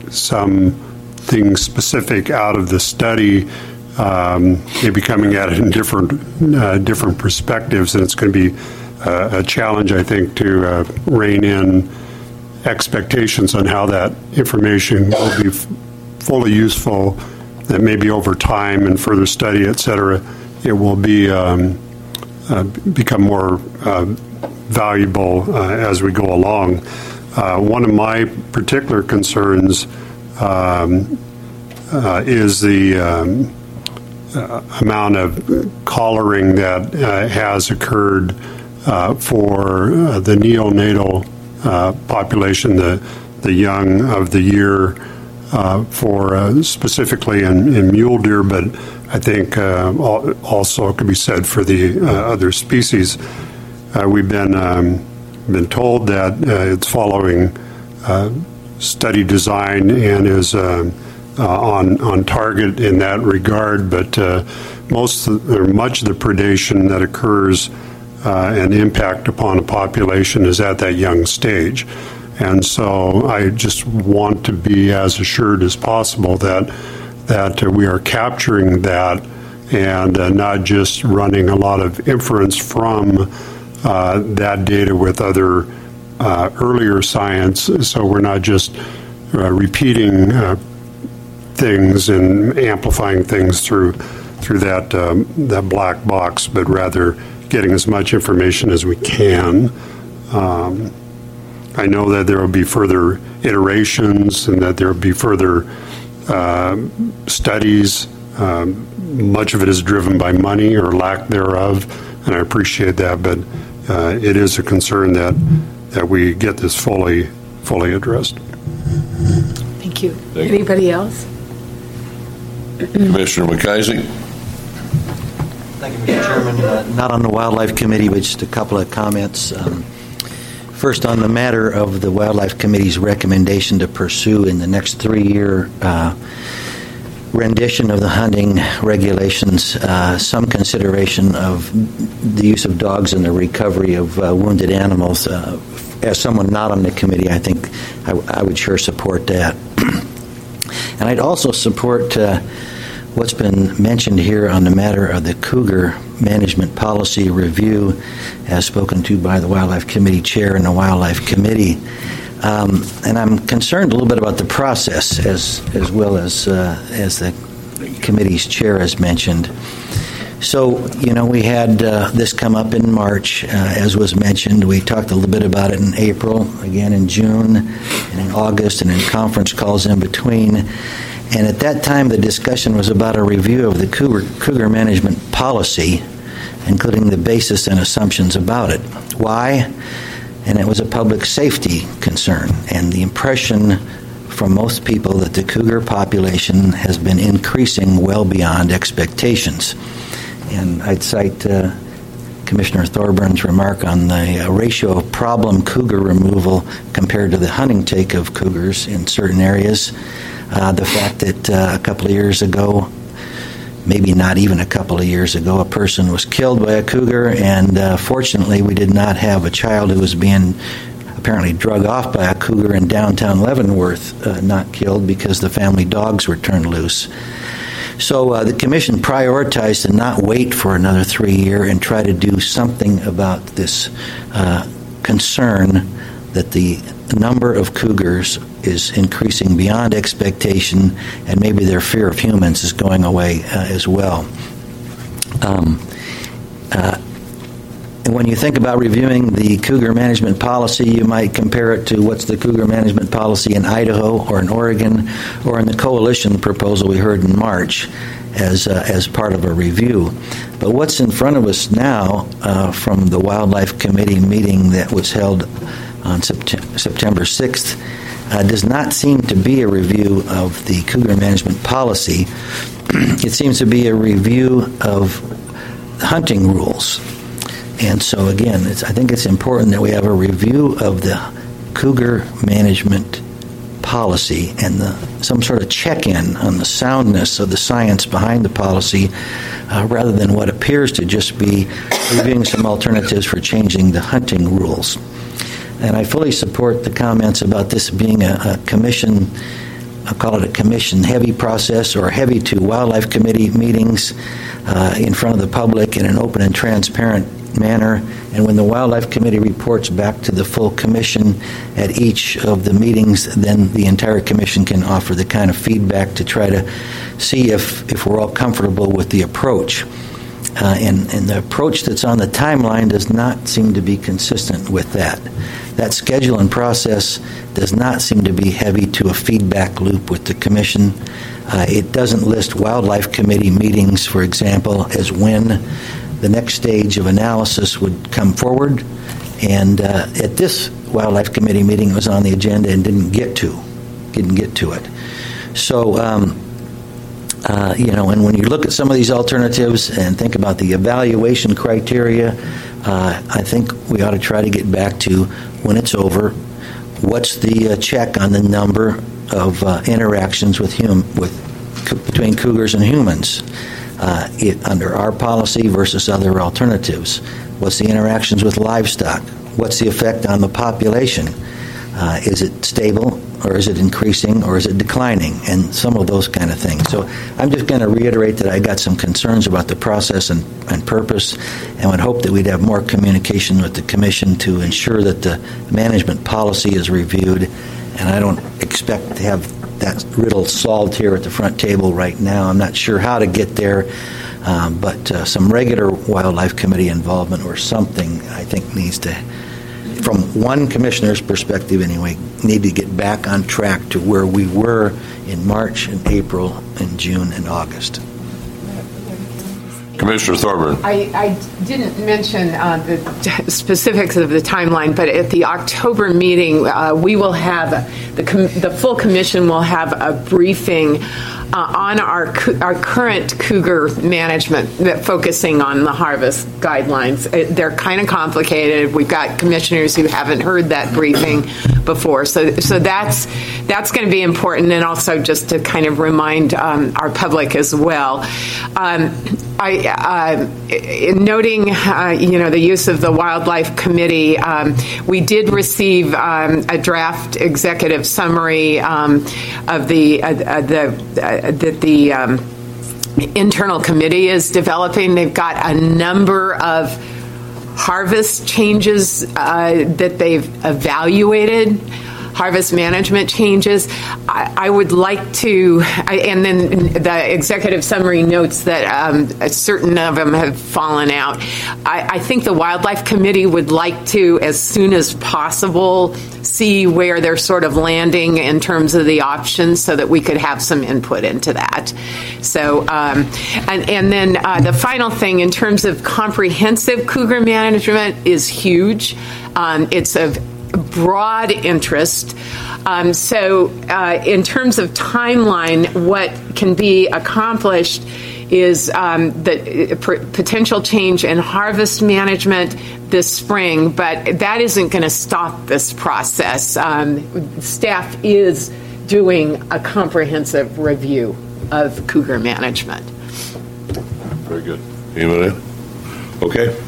something specific out of the study, um, maybe coming at it in different uh, different perspectives, and it's going to be uh, a challenge, I think, to uh, rein in expectations on how that information will be f- fully useful, that maybe over time and further study, et cetera, it will be um, uh, become more uh, valuable uh, as we go along. Uh, one of my particular concerns um, uh, is the um, uh, amount of collaring that uh, has occurred uh, for uh, the neonatal uh, population, the the young of the year, uh, for uh, specifically in, in mule deer, but I think uh, also it could be said for the uh, other species. Uh, we've been um, been told that uh, it's following uh, study design and is uh, uh, on on target in that regard. But uh, most of the, or much of the predation that occurs uh, and impact upon a population is at that young stage. And so I just want to be as assured as possible that that uh, we are capturing that and uh, not just running a lot of inference from uh, that data with other uh, earlier science. So we're not just uh, repeating uh, things and amplifying things through through that um, that black box, but rather getting as much information as we can. Um, I know that there will be further iterations and that there will be further uh, studies. Um, much of it is driven by money or lack thereof, and I appreciate that, but uh, it is a concern that that we get this fully fully addressed. Thank you. Thank you. Anybody else? Commissioner McKisey. Thank you, Mister Chairman. Uh, not on the Wildlife Committee, but just a couple of comments. Um, First, on the matter of the Wildlife Committee's recommendation to pursue in the next three-year uh, rendition of the hunting regulations uh, some consideration of the use of dogs in the recovery of uh, wounded animals. Uh, as someone not on the committee, I think I, w- I would sure support that. And I'd also support uh, what's been mentioned here on the matter of the cougar management policy review, as spoken to by the Wildlife Committee Chair and the Wildlife Committee. Um, and I'm concerned a little bit about the process, as as well as uh, as the committee's chair has mentioned. So, you know, we had uh, this come up in March, uh, as was mentioned. We talked a little bit about it in April, again in June, and in August, and in conference calls in between. And at that time, the discussion was about a review of the cougar, cougar management policy, including the basis and assumptions about it. Why? And it was a public safety concern, and the impression from most people that the cougar population has been increasing well beyond expectations. And I'd cite uh, Commissioner Thorburns' remark on the uh, ratio of problem cougar removal compared to the hunting take of cougars in certain areas. Uh, the fact that uh, a couple of years ago, maybe not even a couple of years ago, a person was killed by a cougar, and uh, fortunately we did not have a child who was being apparently drug off by a cougar in downtown Leavenworth uh, not killed because the family dogs were turned loose. So uh, the Commission prioritized to not wait for another three year and try to do something about this uh, concern that the number of cougars is increasing beyond expectation, and maybe their fear of humans is going away uh, as well. Um, uh, and when you think about reviewing the cougar management policy, you might compare it to what's the cougar management policy in Idaho or in Oregon or in the coalition proposal we heard in March as uh, as part of a review. But what's in front of us now uh, from the Wildlife Committee meeting that was held on Sept- September sixth uh, does not seem to be a review of the cougar management policy. It seems to be a review of hunting rules. And so, again, it's, I think it's important that we have a review of the cougar management policy and the, some sort of check-in on the soundness of the science behind the policy, uh, rather than what appears to just be reviewing some alternatives for changing the hunting rules. And I fully support the comments about this being a, a commission, I'll call it a commission-heavy process, or heavy to Wildlife Committee meetings uh, in front of the public in an open and transparent manner. And when the Wildlife Committee reports back to the full commission at each of the meetings, then the entire commission can offer the kind of feedback to try to see if, if we're all comfortable with the approach. Uh, and, and the approach that's on the timeline does not seem to be consistent with that. That schedule and process does not seem to be heavy to a feedback loop with the Commission. Uh, it doesn't list Wildlife Committee meetings, for example, as when the next stage of analysis would come forward. And uh, at this Wildlife Committee meeting, it was on the agenda and didn't get to, didn't get to it. So, um, Uh, you know, and when you look at some of these alternatives and think about the evaluation criteria, uh, I think we ought to try to get back to, when it's over, what's the uh, check on the number of uh, interactions with hum- with between cougars and humans uh, it, under our policy versus other alternatives? What's the interactions with livestock? What's the effect on the population? Uh, is it stable, or is it increasing, or is it declining, and some of those kind of things. So I'm just going to reiterate that I got some concerns about the process and, and purpose, and would hope that we'd have more communication with the Commission to ensure that the management policy is reviewed, and I don't expect to have that riddle solved here at the front table right now. I'm not sure how to get there, um, but uh, some regular Wildlife Committee involvement or something I think needs to, from one commissioner's perspective anyway, need to get back on track to where we were in March and April and June and August. Commissioner Thorburn. I, I didn't mention uh, the t- specifics of the timeline, but at the October meeting, uh, we will have, the, com- the full commission will have a briefing uh, on our co- our current cougar management, that focusing on the harvest guidelines. It, they're kind of complicated. We've got commissioners who haven't heard that briefing before, so so that's that's going to be important, and also just to kind of remind um, our public as well. Um, I, uh, in noting, uh, you know, the use of the Wildlife Committee, um, we did receive um, a draft executive summary um, of the uh, uh, the uh, that the um, internal committee is developing. They've got a number of harvest changes uh, that they've evaluated. Harvest management changes. I, I would like to, I, and then the executive summary notes that um, certain of them have fallen out. I, I think the Wildlife Committee would like to, as soon as possible, see where they're sort of landing in terms of the options, so that we could have some input into that. So, um, and, and then uh, the final thing in terms of comprehensive cougar management is huge. Um, it's a broad interest. Um, so uh, in terms of timeline, what can be accomplished is um, the p- potential change in harvest management this spring, but that isn't going to stop this process. Um, staff is doing a comprehensive review of cougar management. Very good. Anyone else? Okay.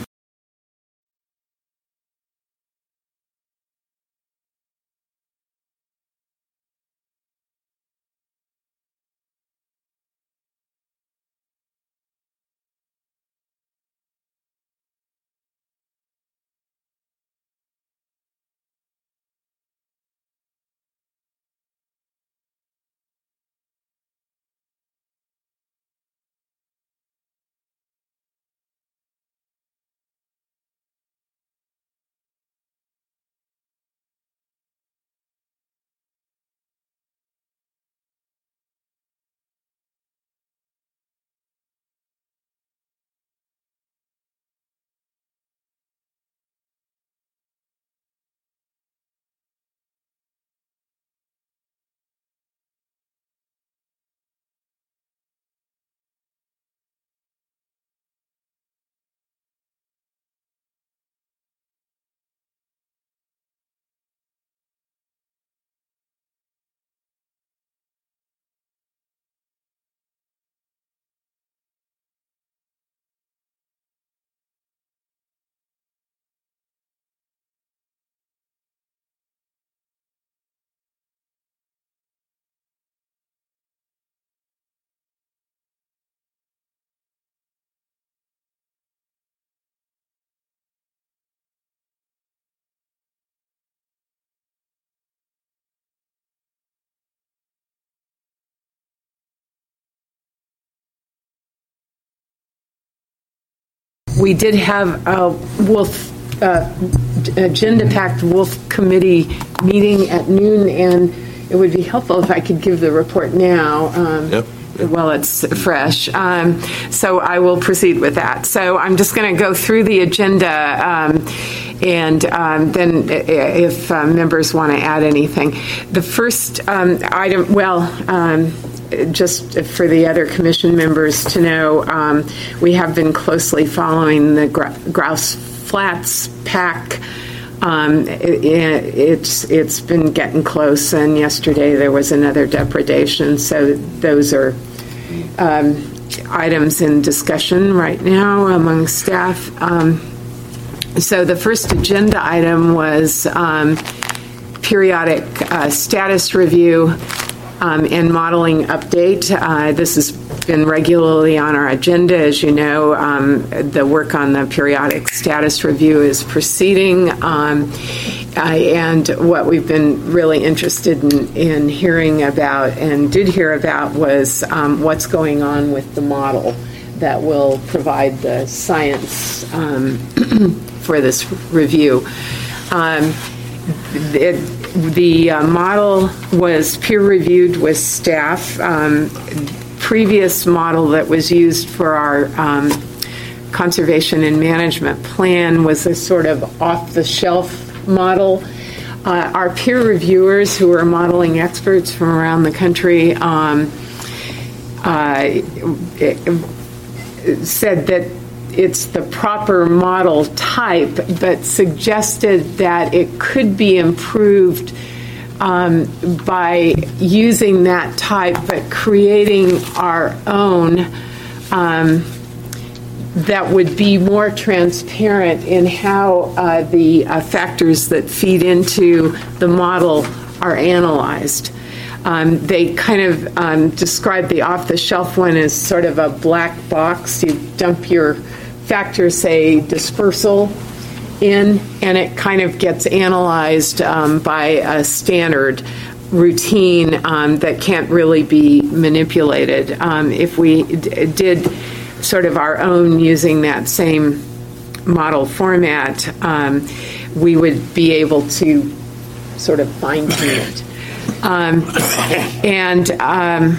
we did have a Wolf, uh, agenda-packed Wolf Committee meeting at noon, and it would be helpful if I could give the report now. Um, Yep. While it's fresh. Um, so I will proceed with that. So I'm just going to go through the agenda, um, and um, then if uh, members want to add anything. The first um, item, well, um, just for the other commission members to know, um, we have been closely following the Grouse Flats PAC. Um, it, it's it's been getting close, and yesterday there was another depredation. So those are um, items in discussion right now among staff. Um, so the first agenda item was um, periodic uh, status review um, and modeling update. Uh, this has been regularly on our agenda. As you know, um, the work on the periodic status review is proceeding, um, uh, and what we've been really interested in, in hearing about and did hear about was um, what's going on with the model that will provide the science um, for this review. Um, it, the uh, model was peer-reviewed with staff. Um, previous model that was used for our um, conservation and management plan was a sort of off-the-shelf model. Uh, our peer reviewers, who are modeling experts from around the country, um, uh, it, it said that it's the proper model type, but suggested that it could be improved Um, by using that type, but creating our own um, that would be more transparent in how uh, the uh, factors that feed into the model are analyzed. Um, they kind of um, describe the off-the-shelf one as sort of a black box. You dump your factor, say, dispersal in, and it kind of gets analyzed um, by a standard routine um, that can't really be manipulated. Um, if we d- did sort of our own using that same model format, um, we would be able to sort of fine-tune it. Um, and um,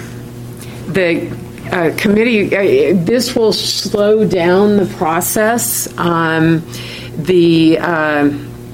the uh, committee, uh, this will slow down the process. Um, The uh,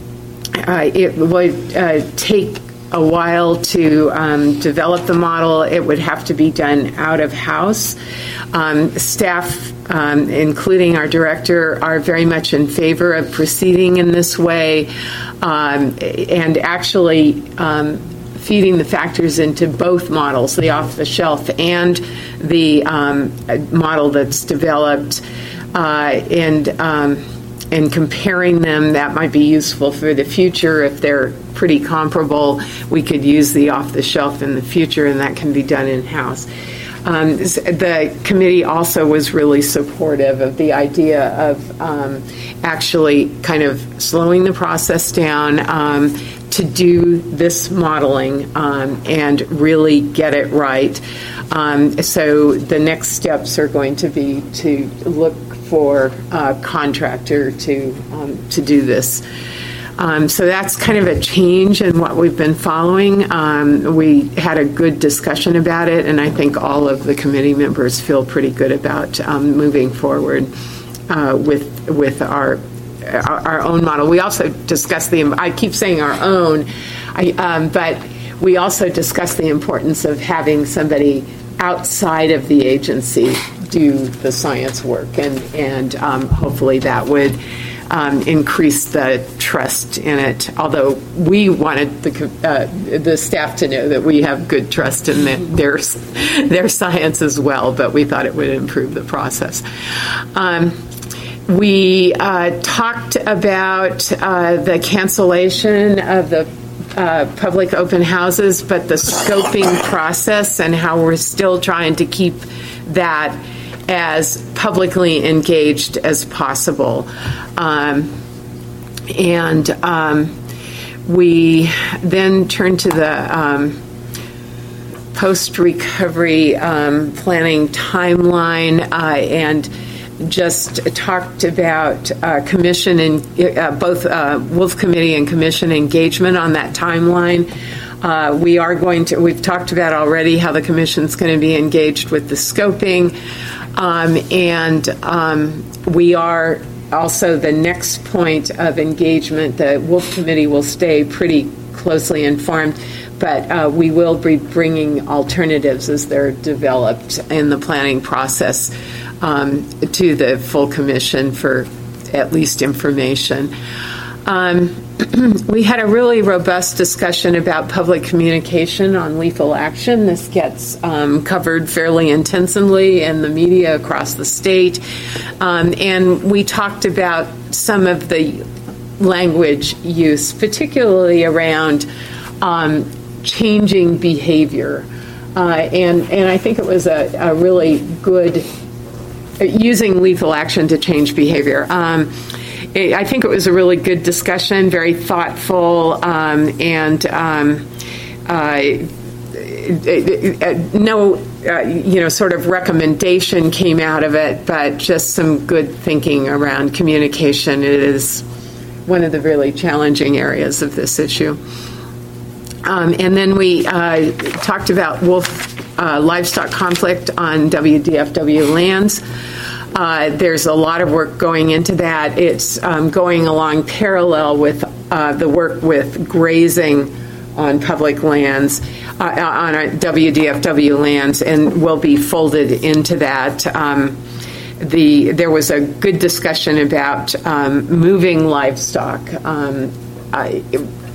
uh, it would uh, take a while to um, develop the model. It would have to be done out of house. Um, staff, um, including our director, are very much in favor of proceeding in this way, um, and actually um, feeding the factors into both models, the off-the-shelf and the um, model that's developed, uh, and um, and comparing them. That might be useful for the future. If they're pretty comparable, we could use the off-the-shelf in the future, and that can be done in-house. Um, the committee also was really supportive of the idea of um, actually kind of slowing the process down um, to do this modeling um, and really get it right. Um, so the next steps are going to be to look for a contractor to um, to do this. Um, so that's kind of a change in what we've been following. Um, we had a good discussion about it, and I think all of the committee members feel pretty good about um, moving forward uh, with with our our own model. We also discussed the. I keep saying our own, I, um, but we also discussed the importance of having somebody outside of the agency do the science work, and and um, hopefully that would um, increase the trust in it. Although we wanted the uh, the staff to know that we have good trust in the, their their science as well, but we thought it would improve the process. Um, we uh, talked about uh, the cancellation of the Uh, public open houses, but the scoping process and how we're still trying to keep that as publicly engaged as possible. Um, and um, we then turn to the um, post-recovery um, planning timeline, uh, and just talked about uh, commission and uh, both uh, Wolf Committee and commission engagement on that timeline. Uh, we are going to, we've talked about already how the commission's going to be engaged with the scoping. Um, and um, we are also, the next point of engagement, the Wolf Committee will stay pretty closely informed, but uh, we will be bringing alternatives as they're developed in the planning process um, to the full commission for at least information. Um, we had a really robust discussion about public communication on lethal action. This gets um, covered fairly intensively in the media across the state. Um, and we talked about some of the language use, particularly around um, changing behavior. Uh, and, and I think it was a, a really good, using lethal action to change behavior. Um, I think it was a really good discussion, very thoughtful, um, and um, uh, no, uh, you know, sort of recommendation came out of it, but just some good thinking around communication. It is one of the really challenging areas of this issue. Um, and then we uh, talked about wolf uh, livestock conflict on W D F W lands. Uh, there's a lot of work going into that. It's um, going along parallel with uh, the work with grazing on public lands, uh, on our W D F W lands, and will be folded into that. Um, the there was a good discussion about um, moving livestock um, uh,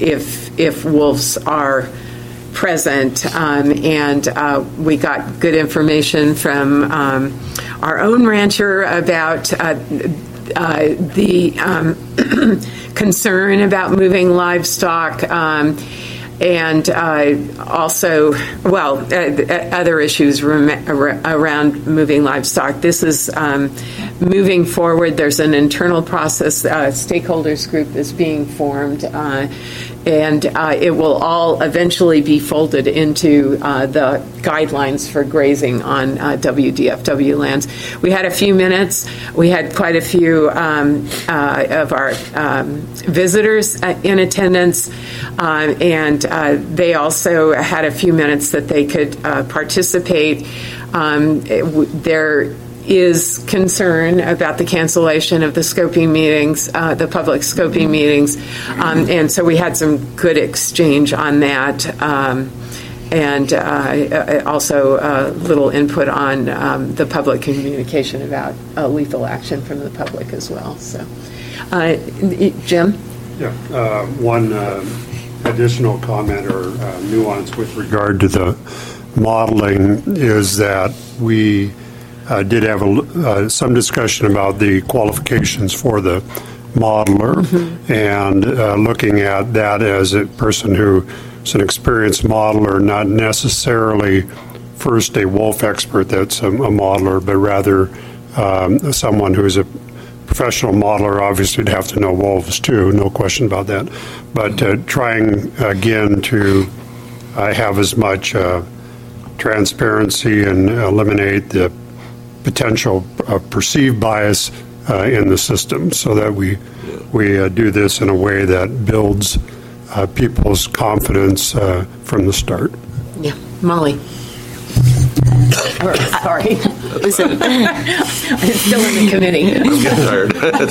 if if wolves are present, um, and uh, we got good information from um, our own rancher about uh, uh, the um, concern about moving livestock, um, and uh, also, well, uh, other issues rem- around moving livestock. This is um, moving forward. There's an internal process. Uh, stakeholders group is being formed. Uh, And uh, it will all eventually be folded into uh, the guidelines for grazing on uh, W D F W lands. We had a few minutes. We had quite a few um, uh, of our um, visitors in attendance, uh, and uh, they also had a few minutes that they could uh, participate. Um, it, there is concern about the cancellation of the scoping meetings, uh, the public scoping meetings, um, and so we had some good exchange on that, um, and uh, also a little input on um, the public communication about uh, lethal action from the public as well. So, uh, Jim? Yeah, uh, one uh, additional comment or uh, nuance with regard to the modeling is that we Uh, did have a, uh, some discussion about the qualifications for the modeler, mm-hmm. and uh, looking at that as a person who is an experienced modeler, not necessarily first a wolf expert that's a, a modeler, but rather um, someone who is a professional modeler. Obviously, would have to know wolves too, no question about that. But uh, trying again to uh, have as much uh, transparency and eliminate the potential uh, perceived bias uh, in the system, so that we we uh, do this in a way that builds uh, people's confidence uh, from the start. Yeah, Molly. Or, sorry, listen, I'm still in the committee. I'm getting tired.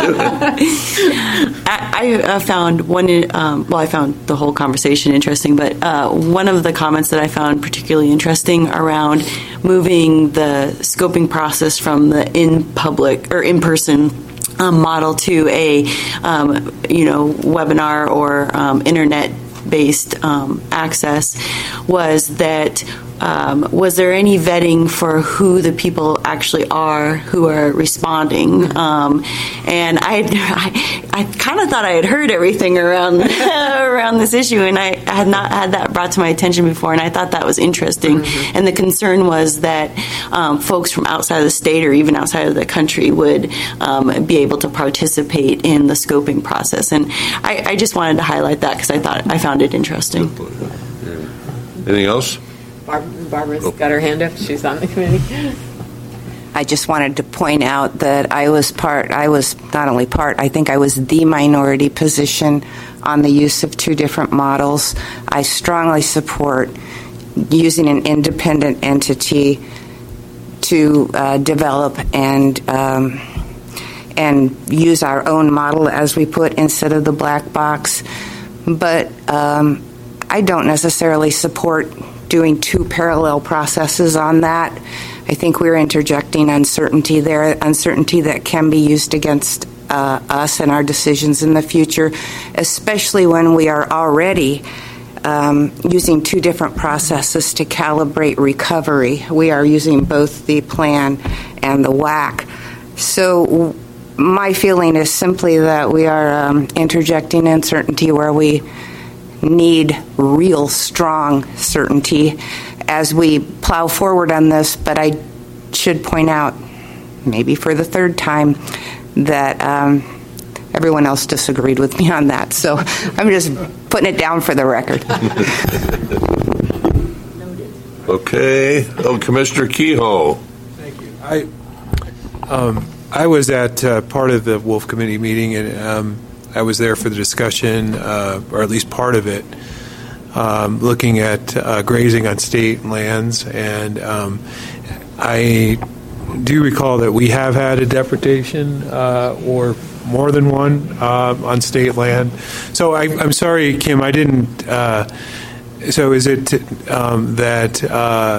I, I found one. Um, well, I found the whole conversation interesting, but uh, one of the comments that I found particularly interesting around moving the scoping process from the in public or in person um, model to a um, you know webinar or um, internet based um, access was that. Um, was there any vetting for who the people actually are who are responding? Um, and I, I, I kind of thought I had heard everything around around this issue, and I had not had that brought to my attention before, and I thought that was interesting. Mm-hmm. And the concern was that um, folks from outside of the state or even outside of the country would um, be able to participate in the scoping process. And I, I just wanted to highlight that because I thought I found it interesting. Anything else? Barbara's got her hand up. She's on the committee. I just wanted to point out that I was part, I was not only part, I think I was the minority position on the use of two different models. I strongly support using an independent entity to uh, develop and um, and use our own model, as we put, instead of the black box. But um, I don't necessarily support doing two parallel processes on that. I think we're interjecting uncertainty there, uncertainty that can be used against uh, us and our decisions in the future, especially when we are already um, using two different processes to calibrate recovery. We are using both the plan and the W A C. So my feeling is simply that we are um, interjecting uncertainty where we need real strong certainty as we plow forward on this. But I should point out, maybe for the third time, that um, everyone else disagreed with me on that. So I'm just putting it down for the record. Okay. Oh, Commissioner Kehoe. Thank you. I, um, I was at uh, part of the Wolf Committee meeting, and um, I was there for the discussion, uh, or at least part of it, um, looking at uh, grazing on state lands. And um, I do recall that we have had a depredation uh, or more than one uh, on state land. So I, I'm sorry, Kim, I didn't. Uh, so is it um, that uh,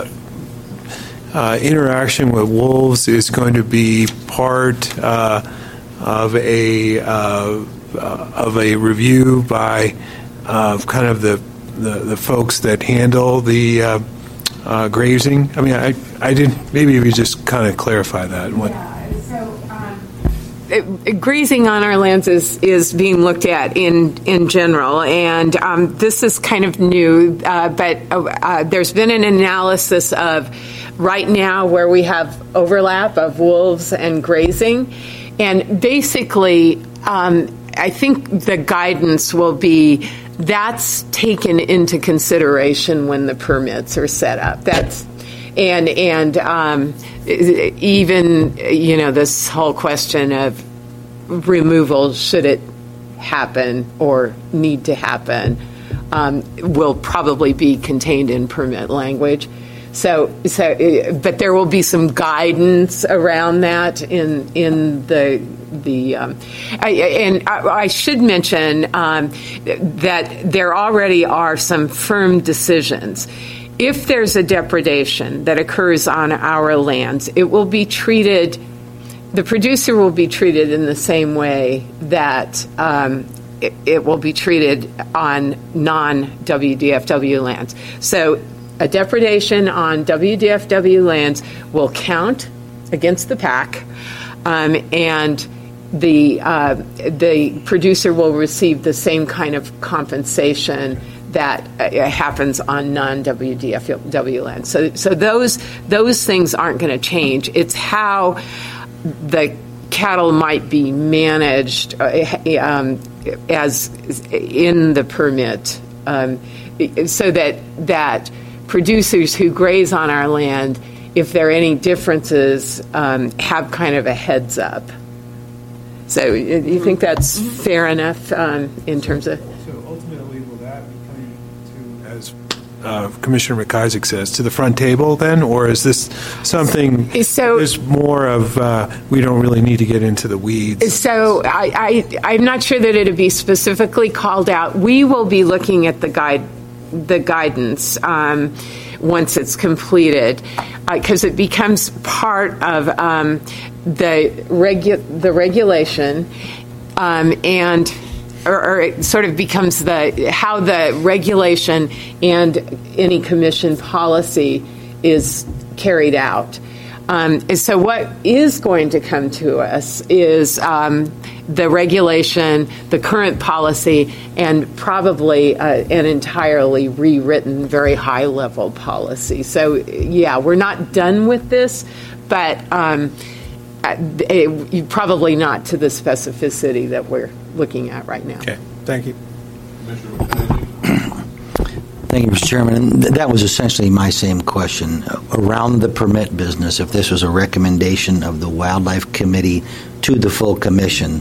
uh, interaction with wolves is going to be part uh, of a uh, Uh, of a review by uh, kind of the, the the folks that handle the uh, uh, grazing? I mean, I I didn't. Maybe if you just kind of clarify that. What? Yeah, so um, it, grazing on our lands is is being looked at in in general, and um, this is kind of new. Uh, but uh, uh, there's been an analysis of right now where we have overlap of wolves and grazing, and basically. Um, I think the guidance will be that's taken into consideration when the permits are set up. That's and and um, even you know this whole question of removal, should it happen or need to happen, um, will probably be contained in permit language. So, so, but there will be some guidance around that in in the the. Um, I, and I, I should mention um, that there already are some firm decisions. If there's a depredation that occurs on our lands, it will be treated. The producer will be treated in the same way that um, it, it will be treated on non-W D F W lands. So. A depredation on W D F W lands will count against the P A C, um, and the uh, the producer will receive the same kind of compensation that uh, happens on non-W D F W lands. So, so those those things aren't going to change. It's how the cattle might be managed uh, um, as in the permit, um, so that that. Producers who graze on our land, if there are any differences, um, have kind of a heads up. So you think that's fair enough um, in terms of... So ultimately, will that be coming to, as uh, Commissioner McIsaac says, to the front table then? Or is this something, so, there's more of, uh, we don't really need to get into the weeds? So I, I, I'm not sure that it would be specifically called out. We will be looking at the guide the guidance um, once it's completed, because uh, it becomes part of um, the regu- the regulation, um, and or, or it sort of becomes the how the regulation and any commission policy is carried out. Um, so what is going to come to us is um, the regulation, the current policy, and probably uh, an entirely rewritten, very high-level policy. So, yeah, we're not done with this, but um, it, probably not to the specificity that we're looking at right now. Okay, thank you. Thank you, Mister Chairman. And th- that was essentially my same question. Around the permit business, if this was a recommendation of the Wildlife Committee to the full commission,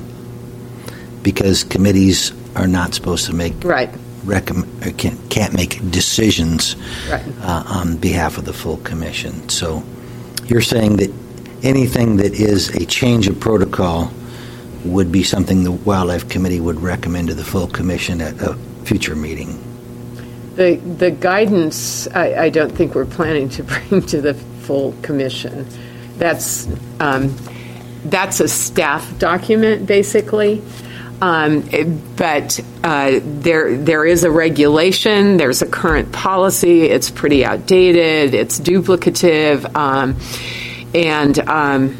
because committees are not supposed to make Right. recomm- or can't, can't make decisions Right. uh, on behalf of the full commission. So you're saying that anything that is a change of protocol would be something the Wildlife Committee would recommend to the full commission at a future meeting? The the guidance, I, I don't think we're planning to bring to the full commission. That's um, that's a staff document, basically. Um, it- but uh, there there is a regulation. There's a current policy. It's pretty outdated. It's duplicative, um, and um,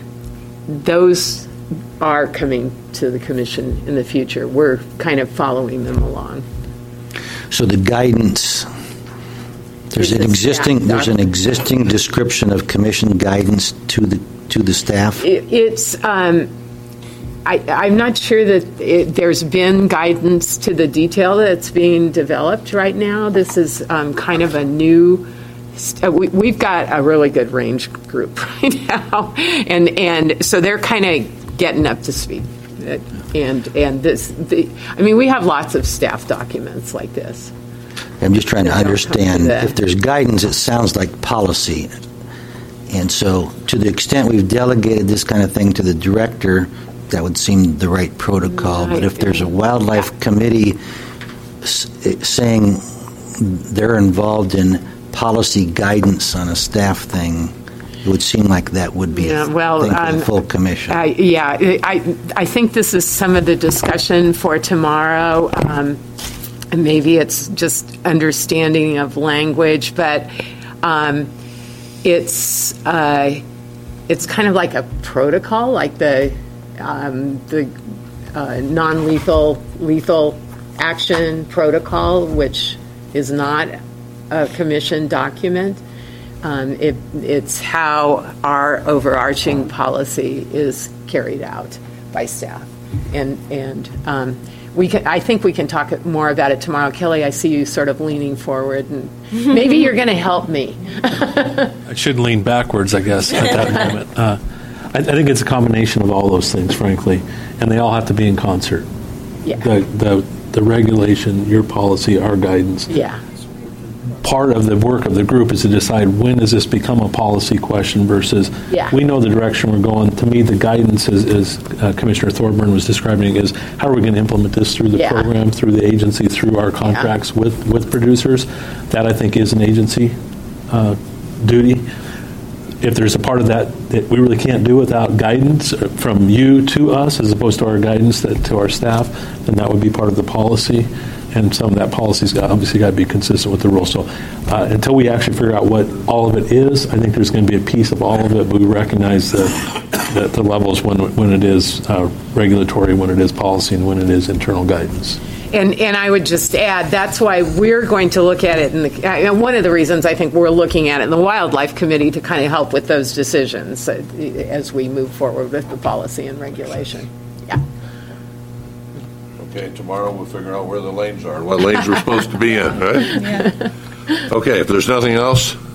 those are coming to the commission in the future. We're kind of following them along. So the guidance, there's It's an a existing, staff there's an document. existing description of commission guidance to the, to the staff? It- It's, um, I, I'm not sure that it, there's been guidance to the detail that's being developed right now. This is um, kind of a new, st- uh, we, we've got a really good range group right now. And, and so they're kind of getting up to speed. Uh, And, and this, the, I mean, we have lots of staff documents like this. I'm just trying to Don't come to understand, that. if there's guidance, it sounds like policy. And so to the extent we've delegated this kind of thing to the director, that would seem the right protocol. But if there's a wildlife committee s- saying they're involved in policy guidance on a staff thing, it would seem like that would be Yeah, a well, thing for um, the full commission. I, yeah, I, I think this is some of the discussion for tomorrow. Um, and maybe it's just understanding of language, but um, it's uh, it's kind of like a protocol, like the um, the uh, non-lethal lethal action protocol, which is not a commission document. Um, it, it's how our overarching policy is carried out by staff, and and um, we can. I think we can talk more about it tomorrow. Kelly, I see you sort of leaning forward, and maybe you're going to help me. I should lean backwards, I guess, at that moment. Uh, I, I think it's a combination of all those things, frankly, and they all have to be in concert. Yeah. The the, the regulation, your policy, our guidance. Yeah. Part of the work of the group is to decide when does this become a policy question versus Yeah. we know the direction we're going. To me, the guidance is, is uh, Commissioner Thorburn was describing is how are we going to implement this through the Yeah. program, through the agency, through our contracts with, with producers. That, I think, is an agency uh, duty. If there's a part of that that we really can't do without guidance from you to us as opposed to our guidance that, to our staff, then that would be part of the policy. And some of that policy's got, obviously got to be consistent with the rules. So uh, until we actually figure out what all of it is, I think there's going to be a piece of all of it, but we recognize the, the, the levels when, when it is uh, regulatory, when it is policy, and when it is internal guidance. And and I would just add, that's why we're going to look at it, in the, uh, one of the reasons I think we're looking at it in the Wildlife Committee to kind of help with those decisions uh, as we move forward with the policy and regulation. Yeah. Okay, tomorrow we'll figure out where the lanes are, what lanes we're supposed to be in, right? Yeah. Okay, if there's nothing else,